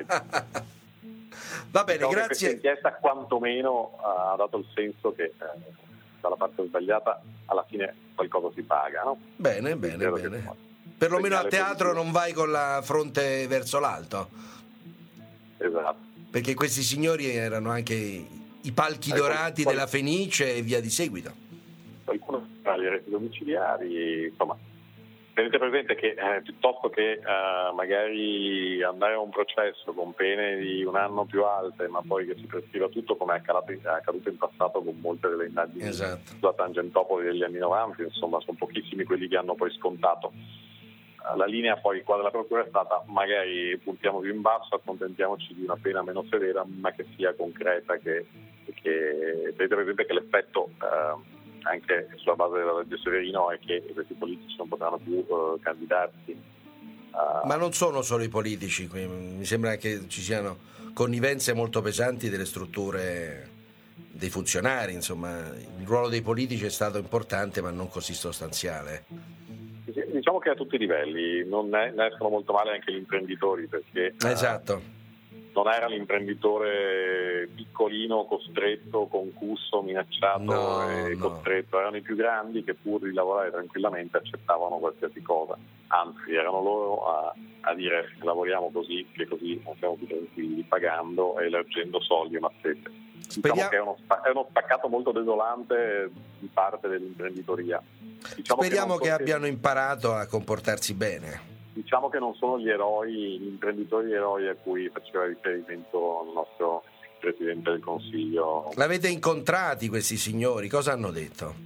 Speaker 3: Va bene, grazie.
Speaker 7: Questa inchiesta quantomeno ha dato il senso che dalla parte sbagliata alla fine qualcosa si paga, no?
Speaker 3: Bene. Perlomeno a teatro non vai con la fronte verso l'alto.
Speaker 7: Esatto.
Speaker 3: Perché questi signori erano anche i palchi dorati della Fenice e via di seguito.
Speaker 7: Qualcuno fa gli arresti domiciliari, insomma. Tenete presente che piuttosto che magari andare a un processo con pene di un anno più alte, ma poi che si prescriva tutto, come è accaduto in passato con molte delle indagini sulla Tangentopoli degli anni 90, insomma sono pochissimi quelli che hanno poi scontato. La linea poi qua della Procura è stata: magari puntiamo più in basso, accontentiamoci di una pena meno severa, ma che sia concreta, che tenete presente che l'effetto anche sulla base della legge Severino è che questi politici non potranno più candidarsi.
Speaker 3: Ma non sono solo i politici, mi sembra che ci siano connivenze molto pesanti delle strutture, dei funzionari, insomma il ruolo dei politici è stato importante ma non così sostanziale.
Speaker 7: Diciamo che a tutti i livelli ne escono molto male anche gli imprenditori, perché
Speaker 3: esatto.
Speaker 7: Non era l'imprenditore piccolino, costretto, concusso, minacciato costretto, erano i più grandi che pur di lavorare tranquillamente accettavano qualsiasi cosa, anzi erano loro a dire: lavoriamo così, che così non siamo più tranquilli, pagando e elargendo soldi e mazzette. Diciamo che è uno spaccato molto desolante di parte dell'imprenditoria.
Speaker 3: Speriamo che abbiano imparato a comportarsi bene.
Speaker 7: Diciamo che non sono gli imprenditori eroi a cui faceva riferimento il nostro Presidente del Consiglio.
Speaker 3: L'avete incontrati questi signori? Cosa hanno detto?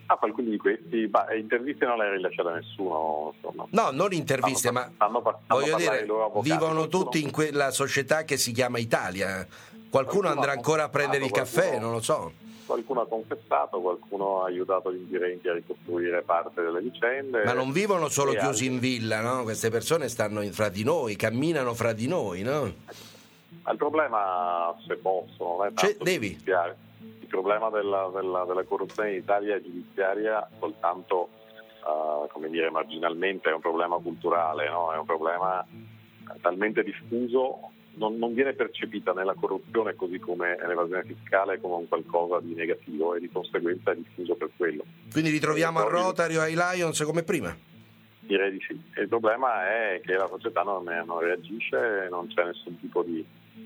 Speaker 7: Qualcuno di questi, interviste non le ha rilasciate nessuno, insomma.
Speaker 3: No, non interviste, ma voglio dire, vivono tutti in quella società che si chiama Italia. Qualcuno andrà ancora a prendere il caffè, non lo so.
Speaker 7: Qualcuno ha confessato, qualcuno ha aiutato gli inquirenti a ricostruire parte delle vicende.
Speaker 3: Ma non vivono solo chiusi in villa, no? Queste persone stanno fra di noi, camminano fra di noi, no?
Speaker 7: Il problema, se posso, non è tanto giudiziario. Il problema della corruzione in Italia è giudiziaria soltanto, marginalmente, è un problema culturale, no? È un problema talmente diffuso, non viene percepita nella corruzione così come l'evasione fiscale come un qualcosa di negativo e di conseguenza è diffuso per quello.
Speaker 3: Quindi ritroviamo a Rotary o ai Lions come prima?
Speaker 7: Direi di sì. E il problema è che la società non reagisce, non c'è nessun tipo di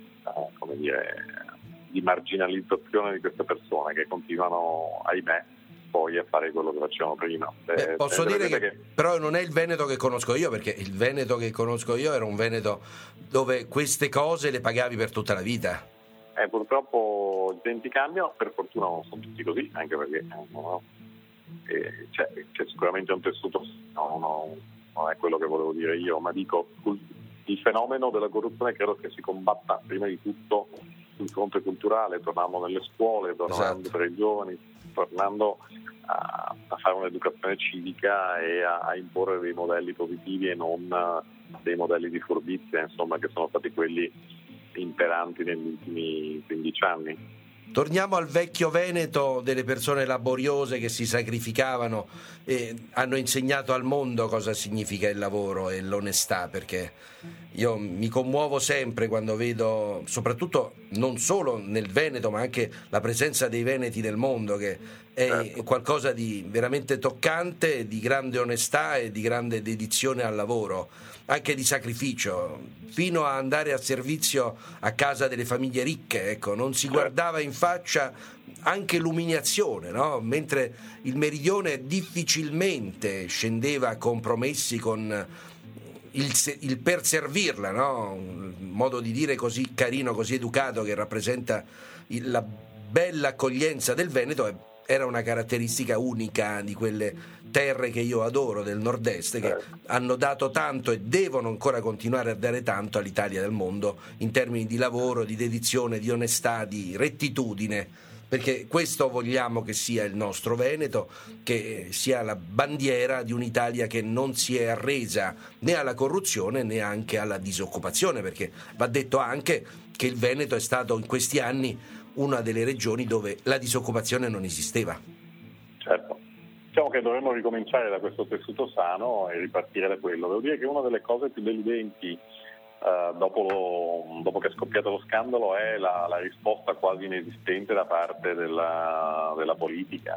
Speaker 7: marginalizzazione di queste persone che continuano, ahimè, poi a fare quello che facevano prima.
Speaker 3: Posso dire che però non è il Veneto che conosco io, perché il Veneto che conosco io era un Veneto dove queste cose le pagavi per tutta la vita.
Speaker 7: Purtroppo i tempi cambiano, per fortuna non sono tutti così, anche perché c'è sicuramente un tessuto, non è quello che volevo dire io, ma dico il fenomeno della corruzione credo che si combatta prima di tutto sul fronte culturale, tornando nelle scuole, tornando per i giovani, tornando a fare un'educazione civica e a imporre dei modelli positivi e non dei modelli di furbizia, insomma, che sono stati quelli imperanti negli ultimi 15 anni.
Speaker 3: Torniamo al vecchio Veneto delle persone laboriose che si sacrificavano e hanno insegnato al mondo cosa significa il lavoro e l'onestà, perché io mi commuovo sempre quando vedo, soprattutto non solo nel Veneto, ma anche la presenza dei veneti nel mondo, che è qualcosa di veramente toccante, di grande onestà e di grande dedizione al lavoro, anche di sacrificio, fino a andare a servizio a casa delle famiglie ricche, ecco, non si guardava in faccia anche l'umiliazione, no? Mentre il meridione difficilmente scendeva a compromessi con il per servirla, no? Un modo di dire così carino, così educato, che rappresenta la bella accoglienza del Veneto, era una caratteristica unica di quelle terre che io adoro del nord-est, che hanno dato tanto e devono ancora continuare a dare tanto all'Italia del mondo in termini di lavoro, di dedizione, di onestà, di rettitudine, perché questo vogliamo che sia il nostro Veneto, che sia la bandiera di un'Italia che non si è arresa né alla corruzione né anche alla disoccupazione, perché va detto anche che il Veneto è stato in questi anni una delle regioni dove la disoccupazione non esisteva.
Speaker 7: Certo, diciamo che dovremmo ricominciare da questo tessuto sano e ripartire da quello. Devo dire che una delle cose più deludenti dopo che è scoppiato lo scandalo è la risposta quasi inesistente da parte della politica.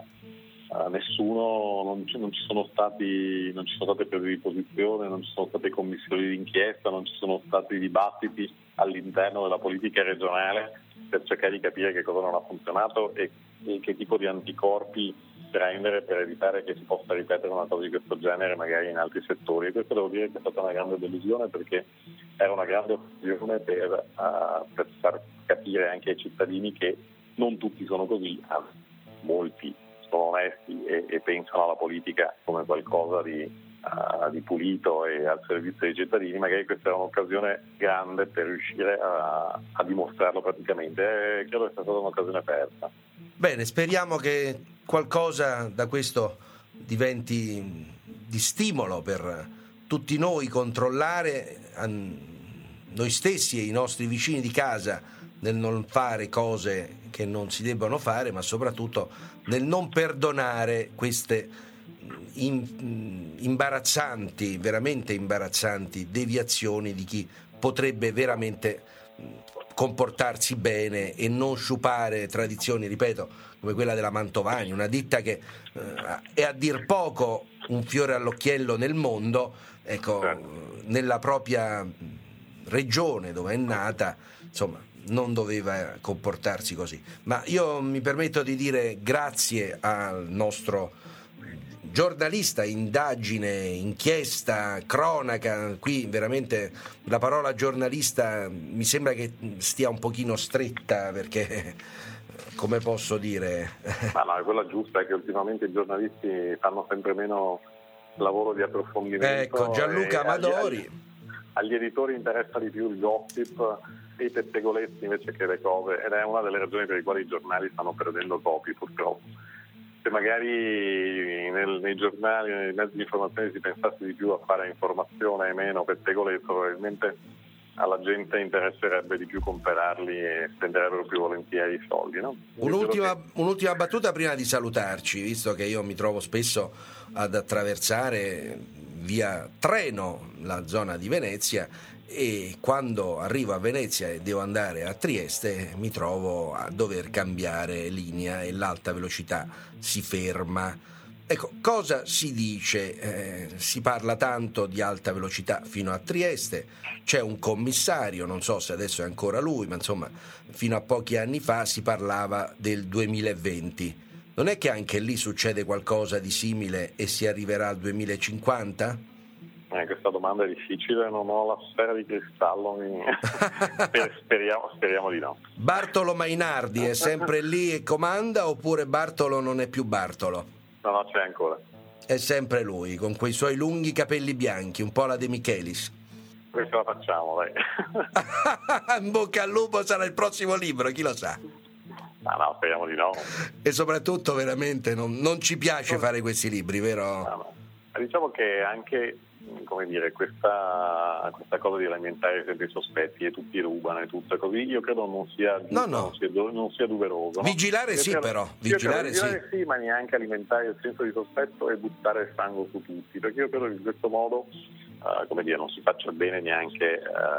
Speaker 7: Non ci sono state prese di posizione, non ci sono state commissioni d'inchiesta, non ci sono stati dibattiti all'interno della politica regionale per cercare di capire che cosa non ha funzionato e che tipo di anticorpi prendere per evitare che si possa ripetere una cosa di questo genere magari in altri settori. E questo devo dire che è stata una grande delusione, perché era una grande occasione per far capire anche ai cittadini che non tutti sono così, anzi molti sono onesti e pensano alla politica come qualcosa di pulito e al servizio dei cittadini. Magari questa era un'occasione grande per riuscire a dimostrarlo praticamente. Credo che sia stata un'occasione persa.
Speaker 3: Bene, speriamo che qualcosa da questo diventi di stimolo per tutti noi, controllare noi stessi e i nostri vicini di casa nel non fare cose che non si debbano fare, ma soprattutto nel non perdonare queste imbarazzanti, veramente imbarazzanti deviazioni di chi potrebbe veramente comportarsi bene e non sciupare tradizioni, ripeto, come quella della Mantovani, una ditta che è a dir poco un fiore all'occhiello nel mondo, ecco, nella propria regione dove è nata, insomma, non doveva comportarsi così. Ma io mi permetto di dire grazie al nostro giornalista, indagine, inchiesta, cronaca. Qui veramente la parola giornalista mi sembra che stia un pochino stretta, perché come posso dire...
Speaker 7: Ma no, quella giusta è che ultimamente i giornalisti fanno sempre meno lavoro di approfondimento.
Speaker 3: Ecco, Gianluca Amadori.
Speaker 7: Agli editori interessa di più il gossip e i pettegolezzi invece che le cose, ed è una delle ragioni per le quali i giornali stanno perdendo copie, purtroppo. Se magari nei giornali, nei mezzi di informazione si pensasse di più a fare informazione e meno pettegolezzo, probabilmente alla gente interesserebbe di più comprarli e spenderebbero più volentieri i soldi, no?
Speaker 3: Un'ultima battuta prima di salutarci, visto che io mi trovo spesso ad attraversare via treno la zona di Venezia, e quando arrivo a Venezia e devo andare a Trieste mi trovo a dover cambiare linea e l'alta velocità si ferma. Ecco, cosa si dice? Si parla tanto di alta velocità fino a Trieste, c'è un commissario, non so se adesso è ancora lui, ma insomma fino a pochi anni fa si parlava del 2020. Non è che anche lì succede qualcosa di simile e si arriverà al 2050?
Speaker 7: Questa domanda è difficile, non ho la sfera di cristallo, speriamo di no.
Speaker 3: Bartolo Mainardi è sempre lì e comanda, oppure Bartolo non è più Bartolo?
Speaker 7: No, c'è ancora.
Speaker 3: È sempre lui, con quei suoi lunghi capelli bianchi, un po' la De Michelis.
Speaker 7: Questa la facciamo, dai.
Speaker 3: In bocca al lupo, sarà il prossimo libro, chi lo sa.
Speaker 7: No, speriamo di no.
Speaker 3: E soprattutto veramente non ci piace fare questi libri, vero?
Speaker 7: No. Diciamo che anche, come dire, questa cosa di alimentare sempre i sospetti e tutti rubano e tutto così, io credo non sia giusto, non sia doveroso. No?
Speaker 3: Vigilare sì, però. Vigilare
Speaker 7: sì, ma neanche alimentare il senso di sospetto e buttare il fango su tutti, perché io credo che in questo modo, non si faccia bene neanche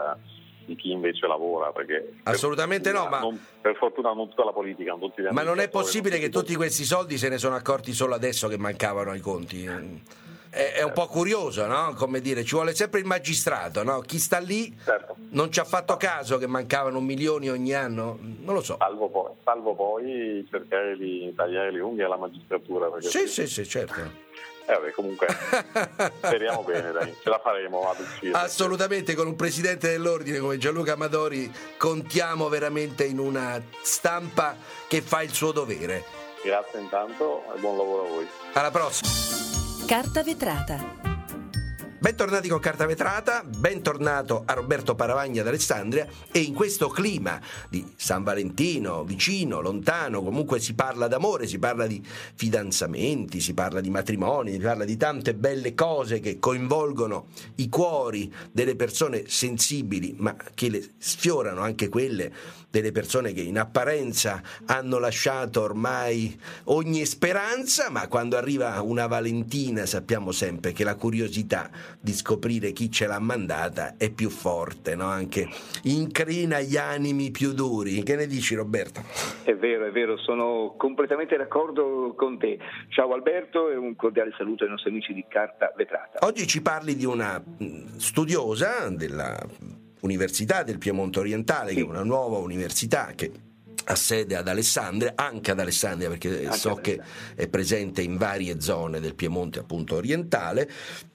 Speaker 7: di chi invece lavora, perché
Speaker 3: assolutamente
Speaker 7: per fortuna non tutta la politica, non tutti gli
Speaker 3: ma non è possibile che tutti questi soldi se ne sono accorti solo adesso che mancavano ai conti. È un po' curioso, no? Come dire, ci vuole sempre il magistrato, no? Chi sta lì non ci ha fatto caso che mancavano milioni ogni anno? Non lo so.
Speaker 7: Salvo poi cercare di tagliare le unghie alla magistratura.
Speaker 3: Sì, certo.
Speaker 7: Comunque speriamo bene, dai, ce la faremo ad uscire.
Speaker 3: Assolutamente, con un presidente dell'ordine come Gianluca Amadori contiamo veramente in una stampa che fa il suo dovere.
Speaker 7: Grazie intanto e buon lavoro a voi.
Speaker 3: Alla prossima.
Speaker 2: Carta vetrata.
Speaker 3: Bentornati con Carta Vetrata, bentornato a Roberto Paravagna d'Alessandria, e in questo clima di San Valentino, vicino, lontano, comunque si parla d'amore, si parla di fidanzamenti, si parla di matrimoni, si parla di tante belle cose che coinvolgono i cuori delle persone sensibili, ma che le sfiorano anche quelle delle persone che in apparenza hanno lasciato ormai ogni speranza, ma quando arriva una Valentina sappiamo sempre che la curiosità di scoprire chi ce l'ha mandata è più forte, no? Anche incrina gli animi più duri. Che ne dici, Roberto?
Speaker 8: È vero, sono completamente d'accordo con te. Ciao Alberto e un cordiale saluto ai nostri amici di Carta Vetrata.
Speaker 3: Oggi ci parli di una studiosa della Università del Piemonte Orientale, che è una nuova università che ha sede ad Alessandria, anche ad Alessandria, perché so che è presente in varie zone del Piemonte appunto orientale,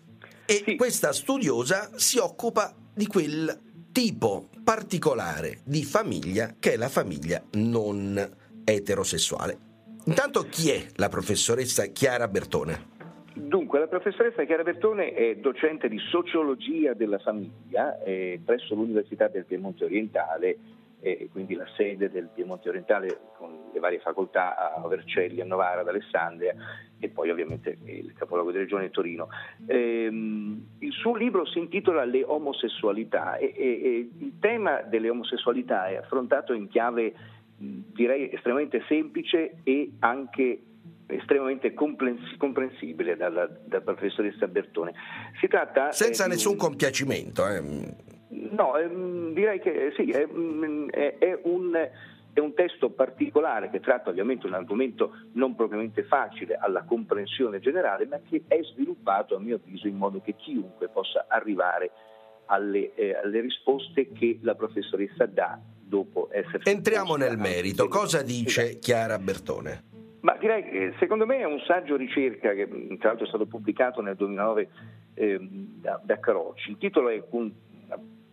Speaker 3: e questa studiosa si occupa di quel tipo particolare di famiglia che è la famiglia non eterosessuale. Intanto, chi è la professoressa Chiara Bertone?
Speaker 8: Dunque, la professoressa Chiara Bertone è docente di sociologia della famiglia presso l'Università del Piemonte Orientale, quindi la sede del Piemonte Orientale con le varie facoltà a Vercelli, a Novara, ad Alessandria e poi ovviamente il capoluogo della regione Torino. Il suo libro si intitola Le omosessualità e il tema delle omosessualità è affrontato in chiave direi estremamente semplice e anche estremamente comprensibile dalla professoressa Bertone. Si tratta
Speaker 3: senza nessun compiacimento.
Speaker 8: No, direi che sì, è un testo particolare che tratta ovviamente un argomento non propriamente facile alla comprensione generale, ma che è sviluppato a mio avviso in modo che chiunque possa arrivare alle risposte che la professoressa dà dopo essere.
Speaker 3: Entriamo nel merito. Cosa dice Chiara Bertone?
Speaker 8: Ma direi che secondo me è un saggio ricerca che tra l'altro è stato pubblicato nel 2009 da Carocci. Il titolo è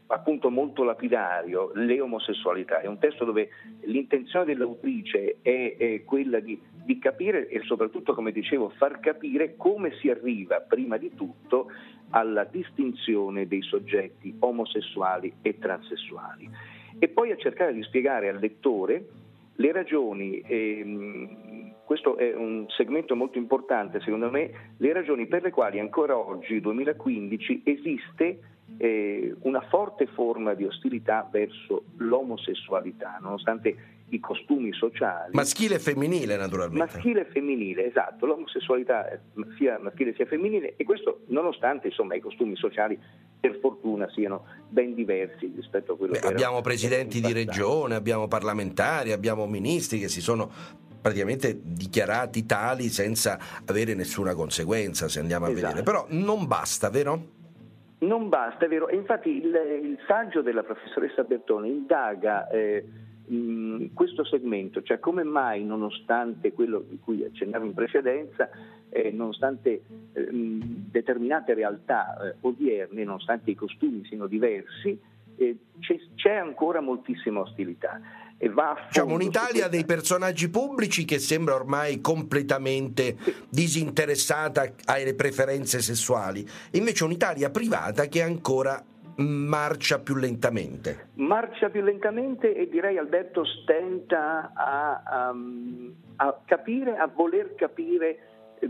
Speaker 8: appunto molto lapidario, Le omosessualità. È un testo dove l'intenzione dell'autrice è quella di capire e soprattutto, come dicevo, far capire come si arriva prima di tutto alla distinzione dei soggetti omosessuali e transessuali e poi a cercare di spiegare al lettore le ragioni, questo è un segmento molto importante secondo me, le ragioni per le quali ancora oggi, 2015, esiste una forte forma di ostilità verso l'omosessualità, nonostante i costumi sociali.
Speaker 3: Maschile e femminile, naturalmente.
Speaker 8: Maschile e femminile, esatto, l'omosessualità sia maschile sia femminile, e questo nonostante insomma i costumi sociali per fortuna siano ben diversi rispetto a quello che
Speaker 3: abbiamo presidenti di regione, abbiamo parlamentari, abbiamo ministri che si sono praticamente dichiarati tali senza avere nessuna conseguenza, se andiamo a vedere. Però non basta, vero?
Speaker 8: Non basta, è vero. E infatti il saggio della professoressa Bertone indaga questo segmento, cioè come mai, nonostante quello di cui accennavo in precedenza, nonostante determinate realtà odierne, nonostante i costumi siano diversi, c'è ancora moltissima ostilità. E va a fondo, diciamo,
Speaker 3: un'Italia dei personaggi pubblici che sembra ormai completamente disinteressata alle preferenze sessuali, e invece un'Italia privata che ancora marcia più lentamente.
Speaker 8: Marcia più lentamente e direi, Alberto, stenta a capire, a voler capire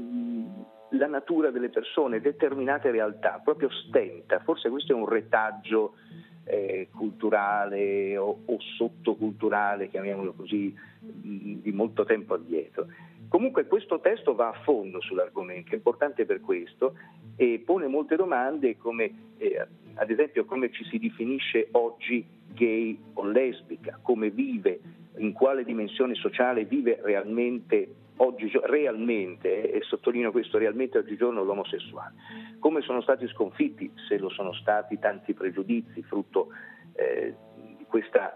Speaker 8: la natura delle persone, determinate realtà, proprio stenta. Forse questo è un retaggio culturale o sottoculturale, chiamiamolo così, di molto tempo addietro. Comunque questo testo va a fondo sull'argomento, è importante per questo, e pone molte domande come ad esempio come ci si definisce oggi gay o lesbica, come vive, in quale dimensione sociale vive realmente e sottolineo questo, realmente oggigiorno l'omosessuale, come sono stati sconfitti, se lo sono stati, tanti pregiudizi frutto di questa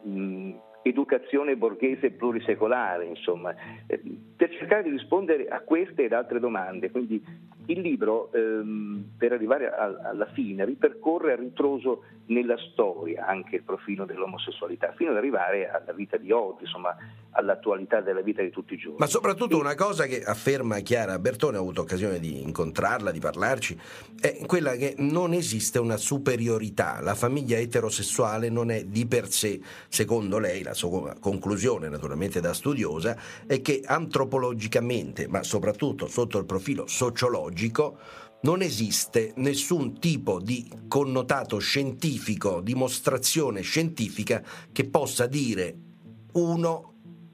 Speaker 8: educazione borghese plurisecolare, insomma, per cercare di rispondere a queste ed altre domande. Quindi il libro, per arrivare alla fine, ripercorre a ritroso nella storia anche il profilo dell'omosessualità, fino ad arrivare alla vita di oggi, insomma, all'attualità della vita di tutti i giorni.
Speaker 3: Ma soprattutto una cosa che afferma Chiara Bertone, ho avuto occasione di incontrarla, di parlarci, è quella che non esiste una superiorità. La famiglia eterosessuale non è di per sé, secondo lei, la sua conclusione naturalmente da studiosa, è che antropologicamente, ma soprattutto sotto il profilo sociologico, non esiste nessun tipo di connotato scientifico, dimostrazione scientifica che possa dire 1,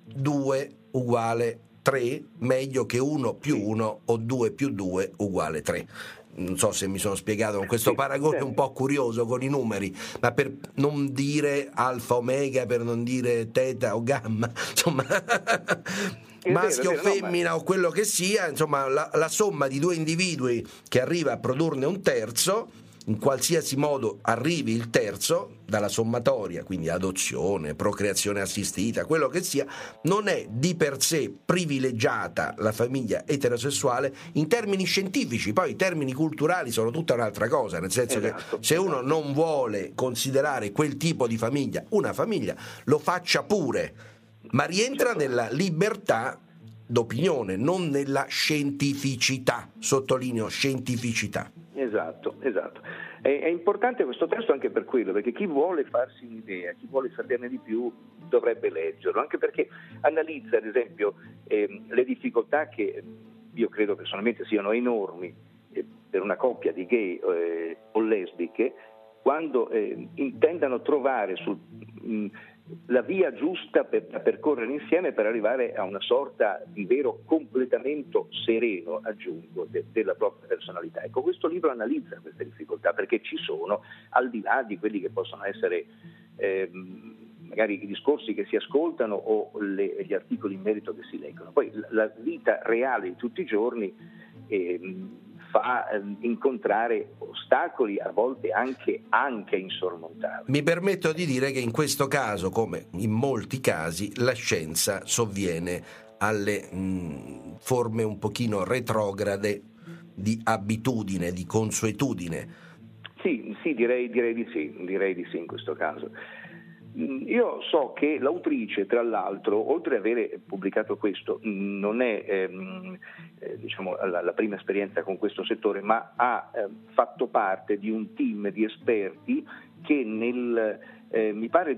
Speaker 3: 2 uguale 3, meglio che 1 più 1 o 2 più 2 uguale 3. Non so se mi sono spiegato con questo paragone un po' curioso con i numeri, ma per non dire alfa omega, per non dire teta o gamma, insomma maschio o femmina o quello che sia, insomma la somma di due individui che arriva a produrne un terzo, in qualsiasi modo arrivi il terzo dalla sommatoria, quindi adozione, procreazione assistita, quello che sia, non è di per sé privilegiata la famiglia eterosessuale in termini scientifici. Poi i termini culturali sono tutta un'altra cosa, nel senso che se uno non vuole considerare quel tipo di famiglia una famiglia, lo faccia pure, ma rientra nella libertà d'opinione, non nella scientificità, sottolineo scientificità.
Speaker 8: Esatto. È importante questo testo anche per quello, perché chi vuole farsi un'idea, chi vuole saperne di più dovrebbe leggerlo, anche perché analizza ad esempio le difficoltà che io credo personalmente siano enormi per una coppia di gay o lesbiche quando intendano trovare la via giusta per percorrere insieme per arrivare a una sorta di vero completamento sereno, aggiungo, della propria personalità. Ecco, questo libro analizza queste difficoltà perché ci sono, al di là di quelli che possono essere magari i discorsi che si ascoltano o gli articoli in merito che si leggono. Poi la vita reale di tutti i giorni fa incontrare ostacoli a volte anche insormontabili.
Speaker 3: Mi permetto di dire che in questo caso, come in molti casi, la scienza sovviene alle forme un pochino retrograde di abitudine, di consuetudine.
Speaker 8: Sì, direi di sì in questo caso. Io so che l'autrice, tra l'altro, oltre ad avere pubblicato questo, non è la prima esperienza con questo settore, ma ha fatto parte di un team di esperti che nel mi pare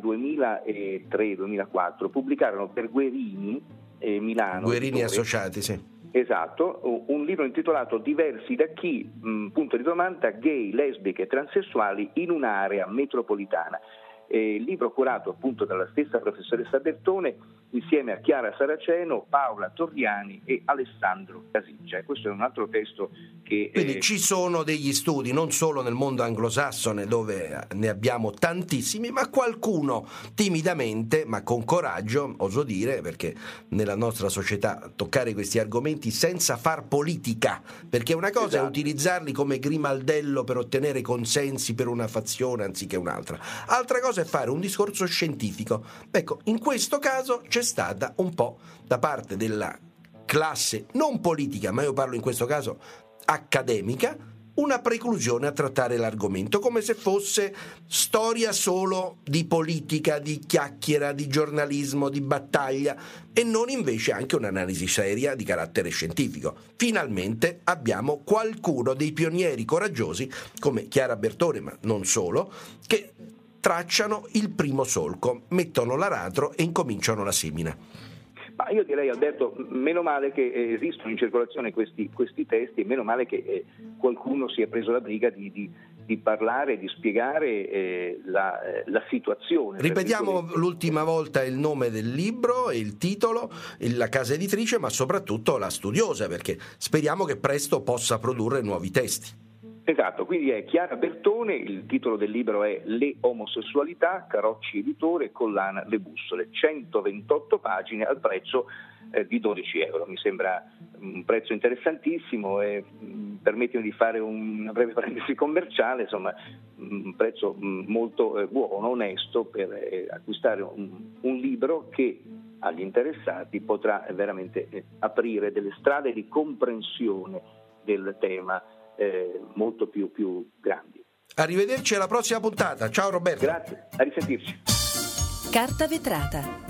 Speaker 8: 2003-2004 pubblicarono per Guerini Milano.
Speaker 3: Guerini Associati, sì.
Speaker 8: Esatto, un libro intitolato Diversi da chi? Punto di domanda, gay, lesbiche e transessuali in un'area metropolitana. Il libro curato appunto dalla stessa professoressa Bertone insieme a Chiara Saraceno, Paola Torriani e Alessandro Casiccia. Questo è un altro testo che...
Speaker 3: Quindi ci sono degli studi non solo nel mondo anglosassone, dove ne abbiamo tantissimi, ma qualcuno timidamente, ma con coraggio, oso dire, perché nella nostra società toccare questi argomenti senza far politica, perché una cosa è utilizzarli come grimaldello per ottenere consensi per una fazione anziché un'altra, altra cosa è fare un discorso scientifico. Ecco, in questo caso c'è stata un po' da parte della classe non politica, ma io parlo in questo caso accademica, una preclusione a trattare l'argomento, come se fosse storia solo di politica, di chiacchiera, di giornalismo, di battaglia, e non invece anche un'analisi seria di carattere scientifico. Finalmente abbiamo qualcuno dei pionieri coraggiosi come Chiara Bertone, ma non solo, che tracciano il primo solco, mettono l'aratro e incominciano la semina.
Speaker 8: Ma io direi, Alberto, meno male che esistono in circolazione questi testi, e meno male che qualcuno si è preso la briga di parlare, di spiegare la situazione.
Speaker 3: Ripetiamo l'ultima volta il nome del libro e il titolo, la casa editrice, ma soprattutto la studiosa, perché speriamo che presto possa produrre nuovi testi.
Speaker 8: Esatto, quindi è Chiara Bertone, il titolo del libro è Le omosessualità, Carocci editore, collana Le bussole, 128 pagine al prezzo di €12. Mi sembra un prezzo interessantissimo e permettimi di fare una breve parentesi commerciale, insomma un prezzo molto buono, onesto per acquistare un libro che agli interessati potrà veramente aprire delle strade di comprensione del tema molto più grandi.
Speaker 3: Arrivederci alla prossima puntata. Ciao Roberto.
Speaker 8: Grazie, a risentirci.
Speaker 2: Carta vetrata.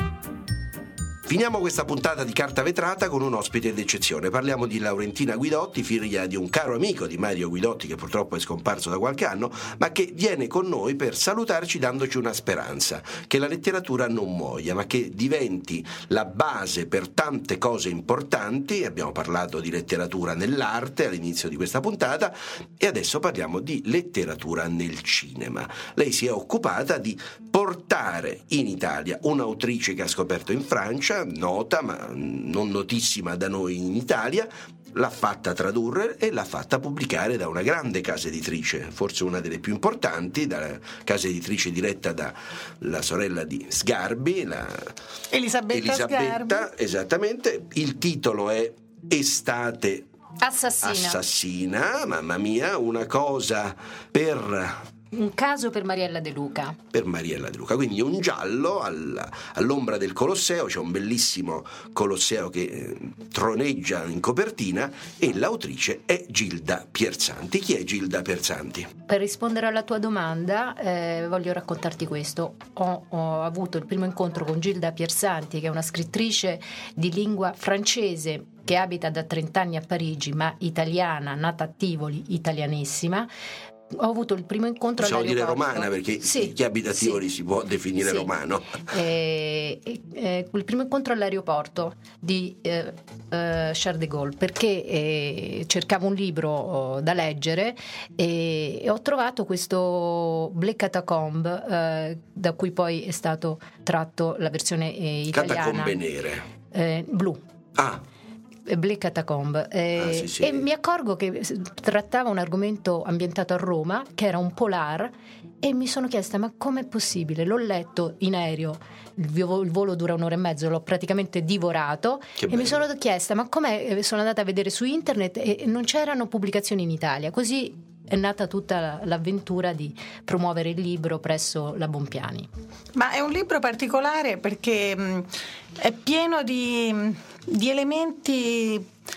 Speaker 3: Finiamo questa puntata di Carta Vetrata con un ospite d'eccezione. Parliamo di Laurentina Guidotti, figlia di un caro amico di Mario Guidotti, che purtroppo è scomparso da qualche anno, ma che viene con noi per salutarci dandoci una speranza, che la letteratura non muoia, ma che diventi la base per tante cose importanti. Abbiamo parlato di letteratura nell'arte all'inizio di questa puntata e adesso parliamo di letteratura nel cinema. Lei si è occupata di portare in Italia un'autrice che ha scoperto in Francia, nota ma non notissima da noi in Italia, l'ha fatta tradurre e l'ha fatta pubblicare da una grande casa editrice, forse una delle più importanti, da casa editrice diretta dalla sorella di Sgarbi, Elisabetta Sgarbi. Esattamente. Il titolo è Estate Assassina, mamma mia, una cosa per...
Speaker 9: Un caso per Mariella De Luca.
Speaker 3: Per Mariella De Luca, quindi un giallo all'ombra del Colosseo, c'è un bellissimo Colosseo che troneggia in copertina e l'autrice è Gilda Pierzanti. Chi è Gilda Pierzanti?
Speaker 9: Per rispondere alla tua domanda voglio raccontarti questo. Ho avuto il primo incontro con Gilda Pierzanti, che è una scrittrice di lingua francese che abita da 30 anni a Parigi, ma italiana, nata a Tivoli, italianissima. Ho avuto il primo incontro
Speaker 3: all'aeroporto.
Speaker 9: Possiamo
Speaker 3: dire romana, perché chi abita a Tivoli si può definire romano.
Speaker 9: Il primo incontro all'aeroporto di Charles de Gaulle, perché cercavo un libro da leggere e ho trovato questo Bleu Catacombe, da cui poi è stato tratto la versione italiana.
Speaker 3: Catacombe nere.
Speaker 9: Blu. Bleu Catacombe
Speaker 3: sì.
Speaker 9: E mi accorgo che trattava un argomento ambientato a Roma, che era un polar, e mi sono chiesta: ma com'è possibile? L'ho letto in aereo, il volo dura 1 ora e mezzo, l'ho praticamente divorato mi sono chiesta: ma com'è? Sono andata a vedere su internet e non c'erano pubblicazioni in Italia. Così è nata tutta l'avventura di promuovere il libro presso la Bompiani.
Speaker 4: Ma è un libro particolare perché è pieno di elementi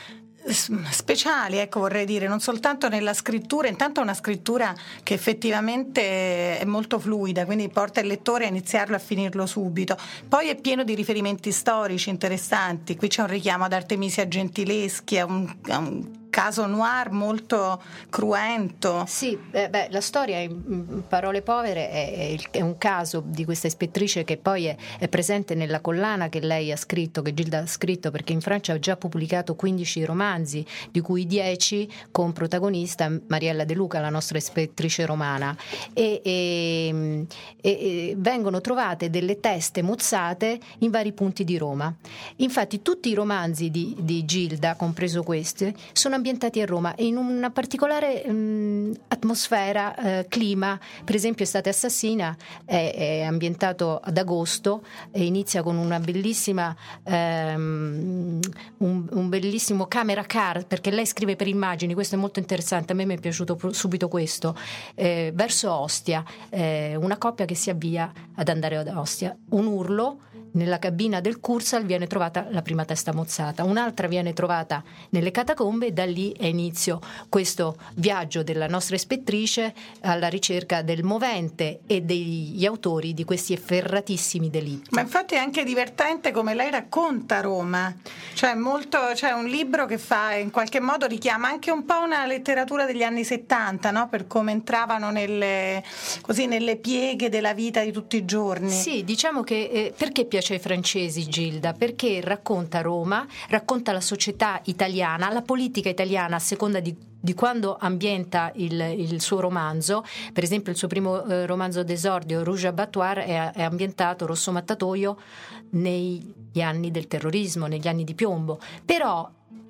Speaker 4: speciali, ecco, vorrei dire, non soltanto nella scrittura. Intanto è una scrittura che effettivamente è molto fluida, quindi porta il lettore a iniziarlo e a finirlo subito. Poi è pieno di riferimenti storici interessanti. Qui c'è un richiamo ad Artemisia Gentileschi, a un caso noir molto cruento.
Speaker 9: Sì, la storia in parole povere è un caso di questa ispettrice che poi è presente nella collana che lei ha scritto, che Gilda ha scritto, perché in Francia ha già pubblicato 15 romanzi, di cui 10 con protagonista Mariella De Luca, la nostra ispettrice romana, e vengono trovate delle teste mozzate in vari punti di Roma. Infatti tutti i romanzi di Gilda, compreso questi, sono ambientati a Roma e in una particolare atmosfera, clima. Per esempio Estate assassina è ambientato ad agosto e inizia con una bellissima un bellissimo camera car, perché lei scrive per immagini. Questo è molto interessante, a me mi è piaciuto subito questo, verso Ostia, una coppia che si avvia ad andare ad Ostia, un urlo. Nella cabina del Kursaal viene trovata la prima testa mozzata, un'altra viene trovata nelle catacombe, e da lì è inizio questo viaggio della nostra ispettrice alla ricerca del movente e degli autori di questi efferratissimi delitti.
Speaker 4: Ma infatti è anche divertente come lei racconta Roma, c'è un libro che fa, in qualche modo richiama anche un po' una letteratura degli anni 70, no? Per come entravano nelle pieghe della vita di tutti i giorni.
Speaker 9: Sì, diciamo che perché piace ai francesi Gilda? Perché racconta Roma, racconta la società italiana, la politica italiana a seconda di quando ambienta il suo romanzo. Per esempio il suo primo romanzo d'esordio, Rouge Abattoir, è ambientato, Rosso Mattatoio, negli anni del terrorismo, negli anni di piombo. Però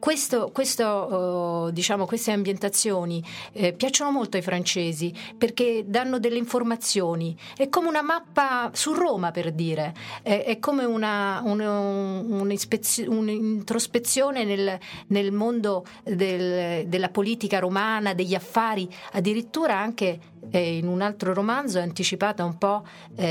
Speaker 9: queste ambientazioni piacciono molto ai francesi perché danno delle informazioni. È come una mappa su Roma, per dire, è come un'introspezione nel mondo della politica romana, degli affari. Addirittura anche in un altro romanzo è anticipata un po'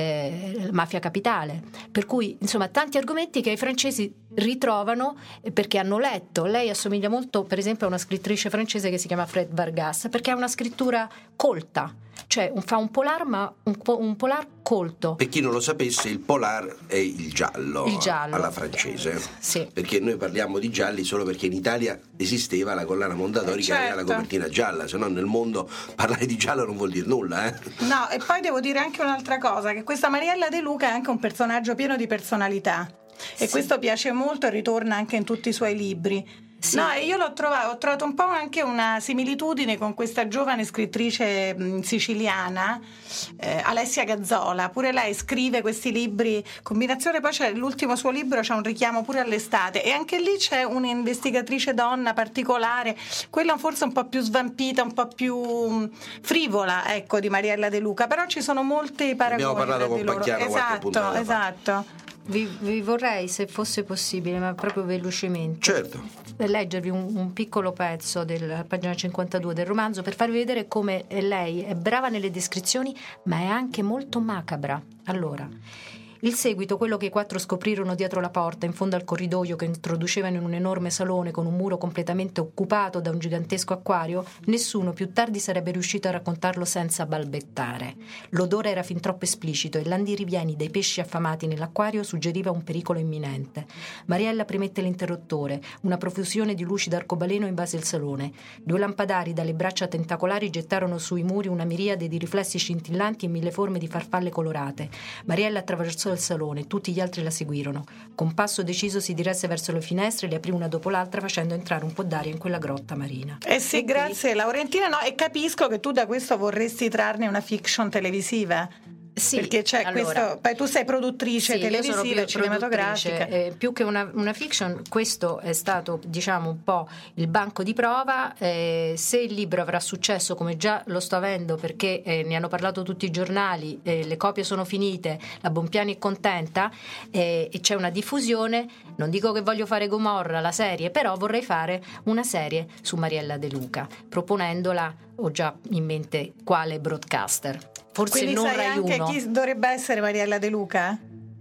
Speaker 9: Mafia Capitale, per cui insomma tanti argomenti che ai francesi ritrovano perché hanno letto. Lei assomiglia molto, per esempio, a una scrittrice francese che si chiama Fred Vargas, perché ha una scrittura colta, cioè fa un polar, ma un polar colto.
Speaker 3: Per chi non lo sapesse, il polar è il giallo alla francese.
Speaker 9: Sì.
Speaker 3: Perché noi parliamo di gialli solo perché in Italia esisteva la collana Mondadori che aveva la copertina gialla, se no nel mondo parlare di giallo non vuol dire nulla.
Speaker 4: No, e poi devo dire anche un'altra cosa, che questa Mariella De Luca è anche un personaggio pieno di personalità. E questo piace molto e ritorna anche in tutti i suoi libri. Sì. No, e io ho trovato un po' anche una similitudine con questa giovane scrittrice siciliana, Alessia Gazzola. Pure lei scrive questi libri, combinazione, poi c'è l'ultimo suo libro, c'è un richiamo pure all'estate, e anche lì c'è un'investigatrice donna particolare, quella forse un po' più svampita, un po' più frivola, ecco, di Mariella De Luca, però ci sono molti paragoni.
Speaker 3: Abbiamo parlato con Pacchiano qualche puntata fa.
Speaker 4: Esatto.
Speaker 9: Vi vorrei, se fosse possibile, ma proprio velocemente,
Speaker 3: certo,
Speaker 9: leggervi un piccolo pezzo della pagina 52 del romanzo per farvi vedere come lei è brava nelle descrizioni, ma è anche molto macabra. Allora, il seguito, quello che i quattro scoprirono dietro la porta, in fondo al corridoio che introducevano in un enorme salone con un muro completamente occupato da un gigantesco acquario, nessuno più tardi sarebbe riuscito a raccontarlo senza balbettare. L'odore era fin troppo esplicito e l'andirivieni dei pesci affamati nell'acquario suggeriva un pericolo imminente. Mariella premette l'interruttore, una profusione di luci d'arcobaleno invase il salone. 2 lampadari dalle braccia tentacolari gettarono sui muri una miriade di riflessi scintillanti e 1000 forme di farfalle colorate. Mariella attraversò il salone, tutti gli altri la seguirono. Con passo deciso si diresse verso le finestre e le aprì una dopo l'altra, facendo entrare un po' d'aria in quella grotta marina.
Speaker 4: Sì, grazie Laurentina. No, e capisco che tu da questo vorresti trarne una fiction televisiva. Sì, perché c'è questo, poi tu sei produttrice televisiva e cinematografica.
Speaker 9: Più che una fiction, questo è stato, diciamo, un po' il banco di prova. Se il libro avrà successo, come già lo sto avendo, perché ne hanno parlato tutti i giornali, le copie sono finite, la Bompiani è contenta, e c'è una diffusione. Non dico che voglio fare Gomorra, la serie, però vorrei fare una serie su Mariella De Luca, proponendola, ho già in mente quale broadcaster. Forse
Speaker 4: quindi
Speaker 9: non
Speaker 4: sai
Speaker 9: Rai
Speaker 4: anche
Speaker 9: 1.
Speaker 4: Chi dovrebbe essere Mariella De Luca?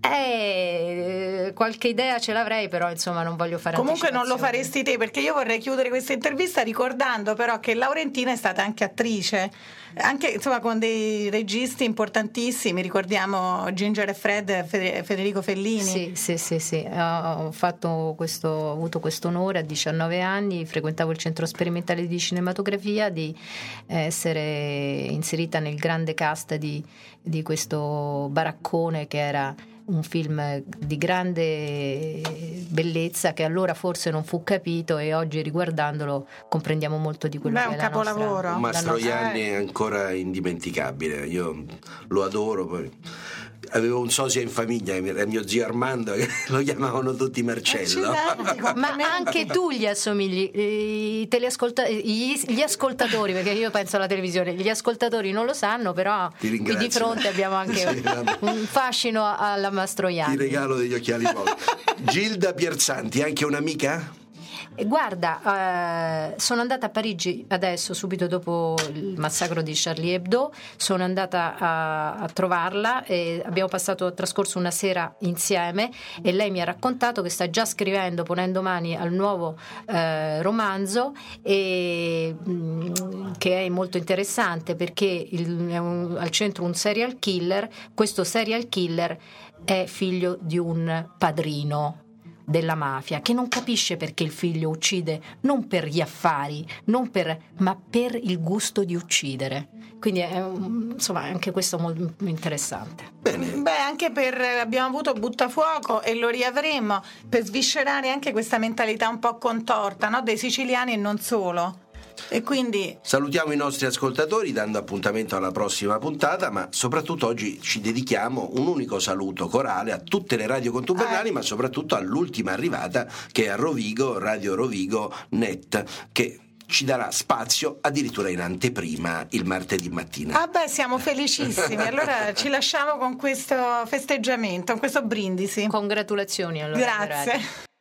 Speaker 9: Qualche idea ce l'avrei, però insomma non voglio fare
Speaker 4: comunque non lo
Speaker 9: anticipazioni.
Speaker 4: faresti te, perché io vorrei chiudere questa intervista ricordando però che Laurentina è stata anche attrice, anche insomma con dei registi importantissimi. Ricordiamo Ginger e Fred, Federico Fellini.
Speaker 9: Sì. Ho avuto questo onore a 19 anni, frequentavo il Centro Sperimentale di Cinematografia, di essere inserita nel grande cast di questo baraccone, che era un film di grande bellezza, che allora forse non fu capito, e oggi riguardandolo comprendiamo molto di quello che è
Speaker 4: un capolavoro.
Speaker 3: Mastroianni è ancora indimenticabile, io lo adoro. Poi avevo un sosia in famiglia, era mio zio Armando, che lo chiamavano tutti Marcello.
Speaker 9: Ma anche tu gli assomigli, gli ascoltatori, perché io penso alla televisione, gli ascoltatori non lo sanno, però qui di fronte abbiamo anche un fascino alla Mastroianni.
Speaker 3: Ti regalo degli occhiali nuovi. Gilda Pierzanti, anche un'amica?
Speaker 9: Guarda, sono andata a Parigi adesso, subito dopo il massacro di Charlie Hebdo, sono andata a trovarla e abbiamo trascorso una sera insieme, e lei mi ha raccontato che sta già scrivendo, ponendo mani al nuovo romanzo, e che è molto interessante perché è al centro un serial killer. Questo serial killer è figlio di un padrino della mafia, che non capisce perché il figlio uccide, non per gli affari, ma per il gusto di uccidere. Quindi insomma anche questo molto interessante.
Speaker 3: Bene.
Speaker 4: Anche abbiamo avuto Buttafuoco e lo riavremo per sviscerare anche questa mentalità un po' contorta, no? Dei siciliani e non solo. E quindi
Speaker 3: salutiamo i nostri ascoltatori dando appuntamento alla prossima puntata, ma soprattutto oggi ci dedichiamo un unico saluto corale a tutte le radio contubernali, ma soprattutto all'ultima arrivata, che è a Rovigo, Radio Rovigo Net, che ci darà spazio addirittura in anteprima il martedì mattina.
Speaker 4: Siamo felicissimi. Allora ci lasciamo con questo festeggiamento, con questo brindisi.
Speaker 9: Congratulazioni allora.
Speaker 4: Grazie.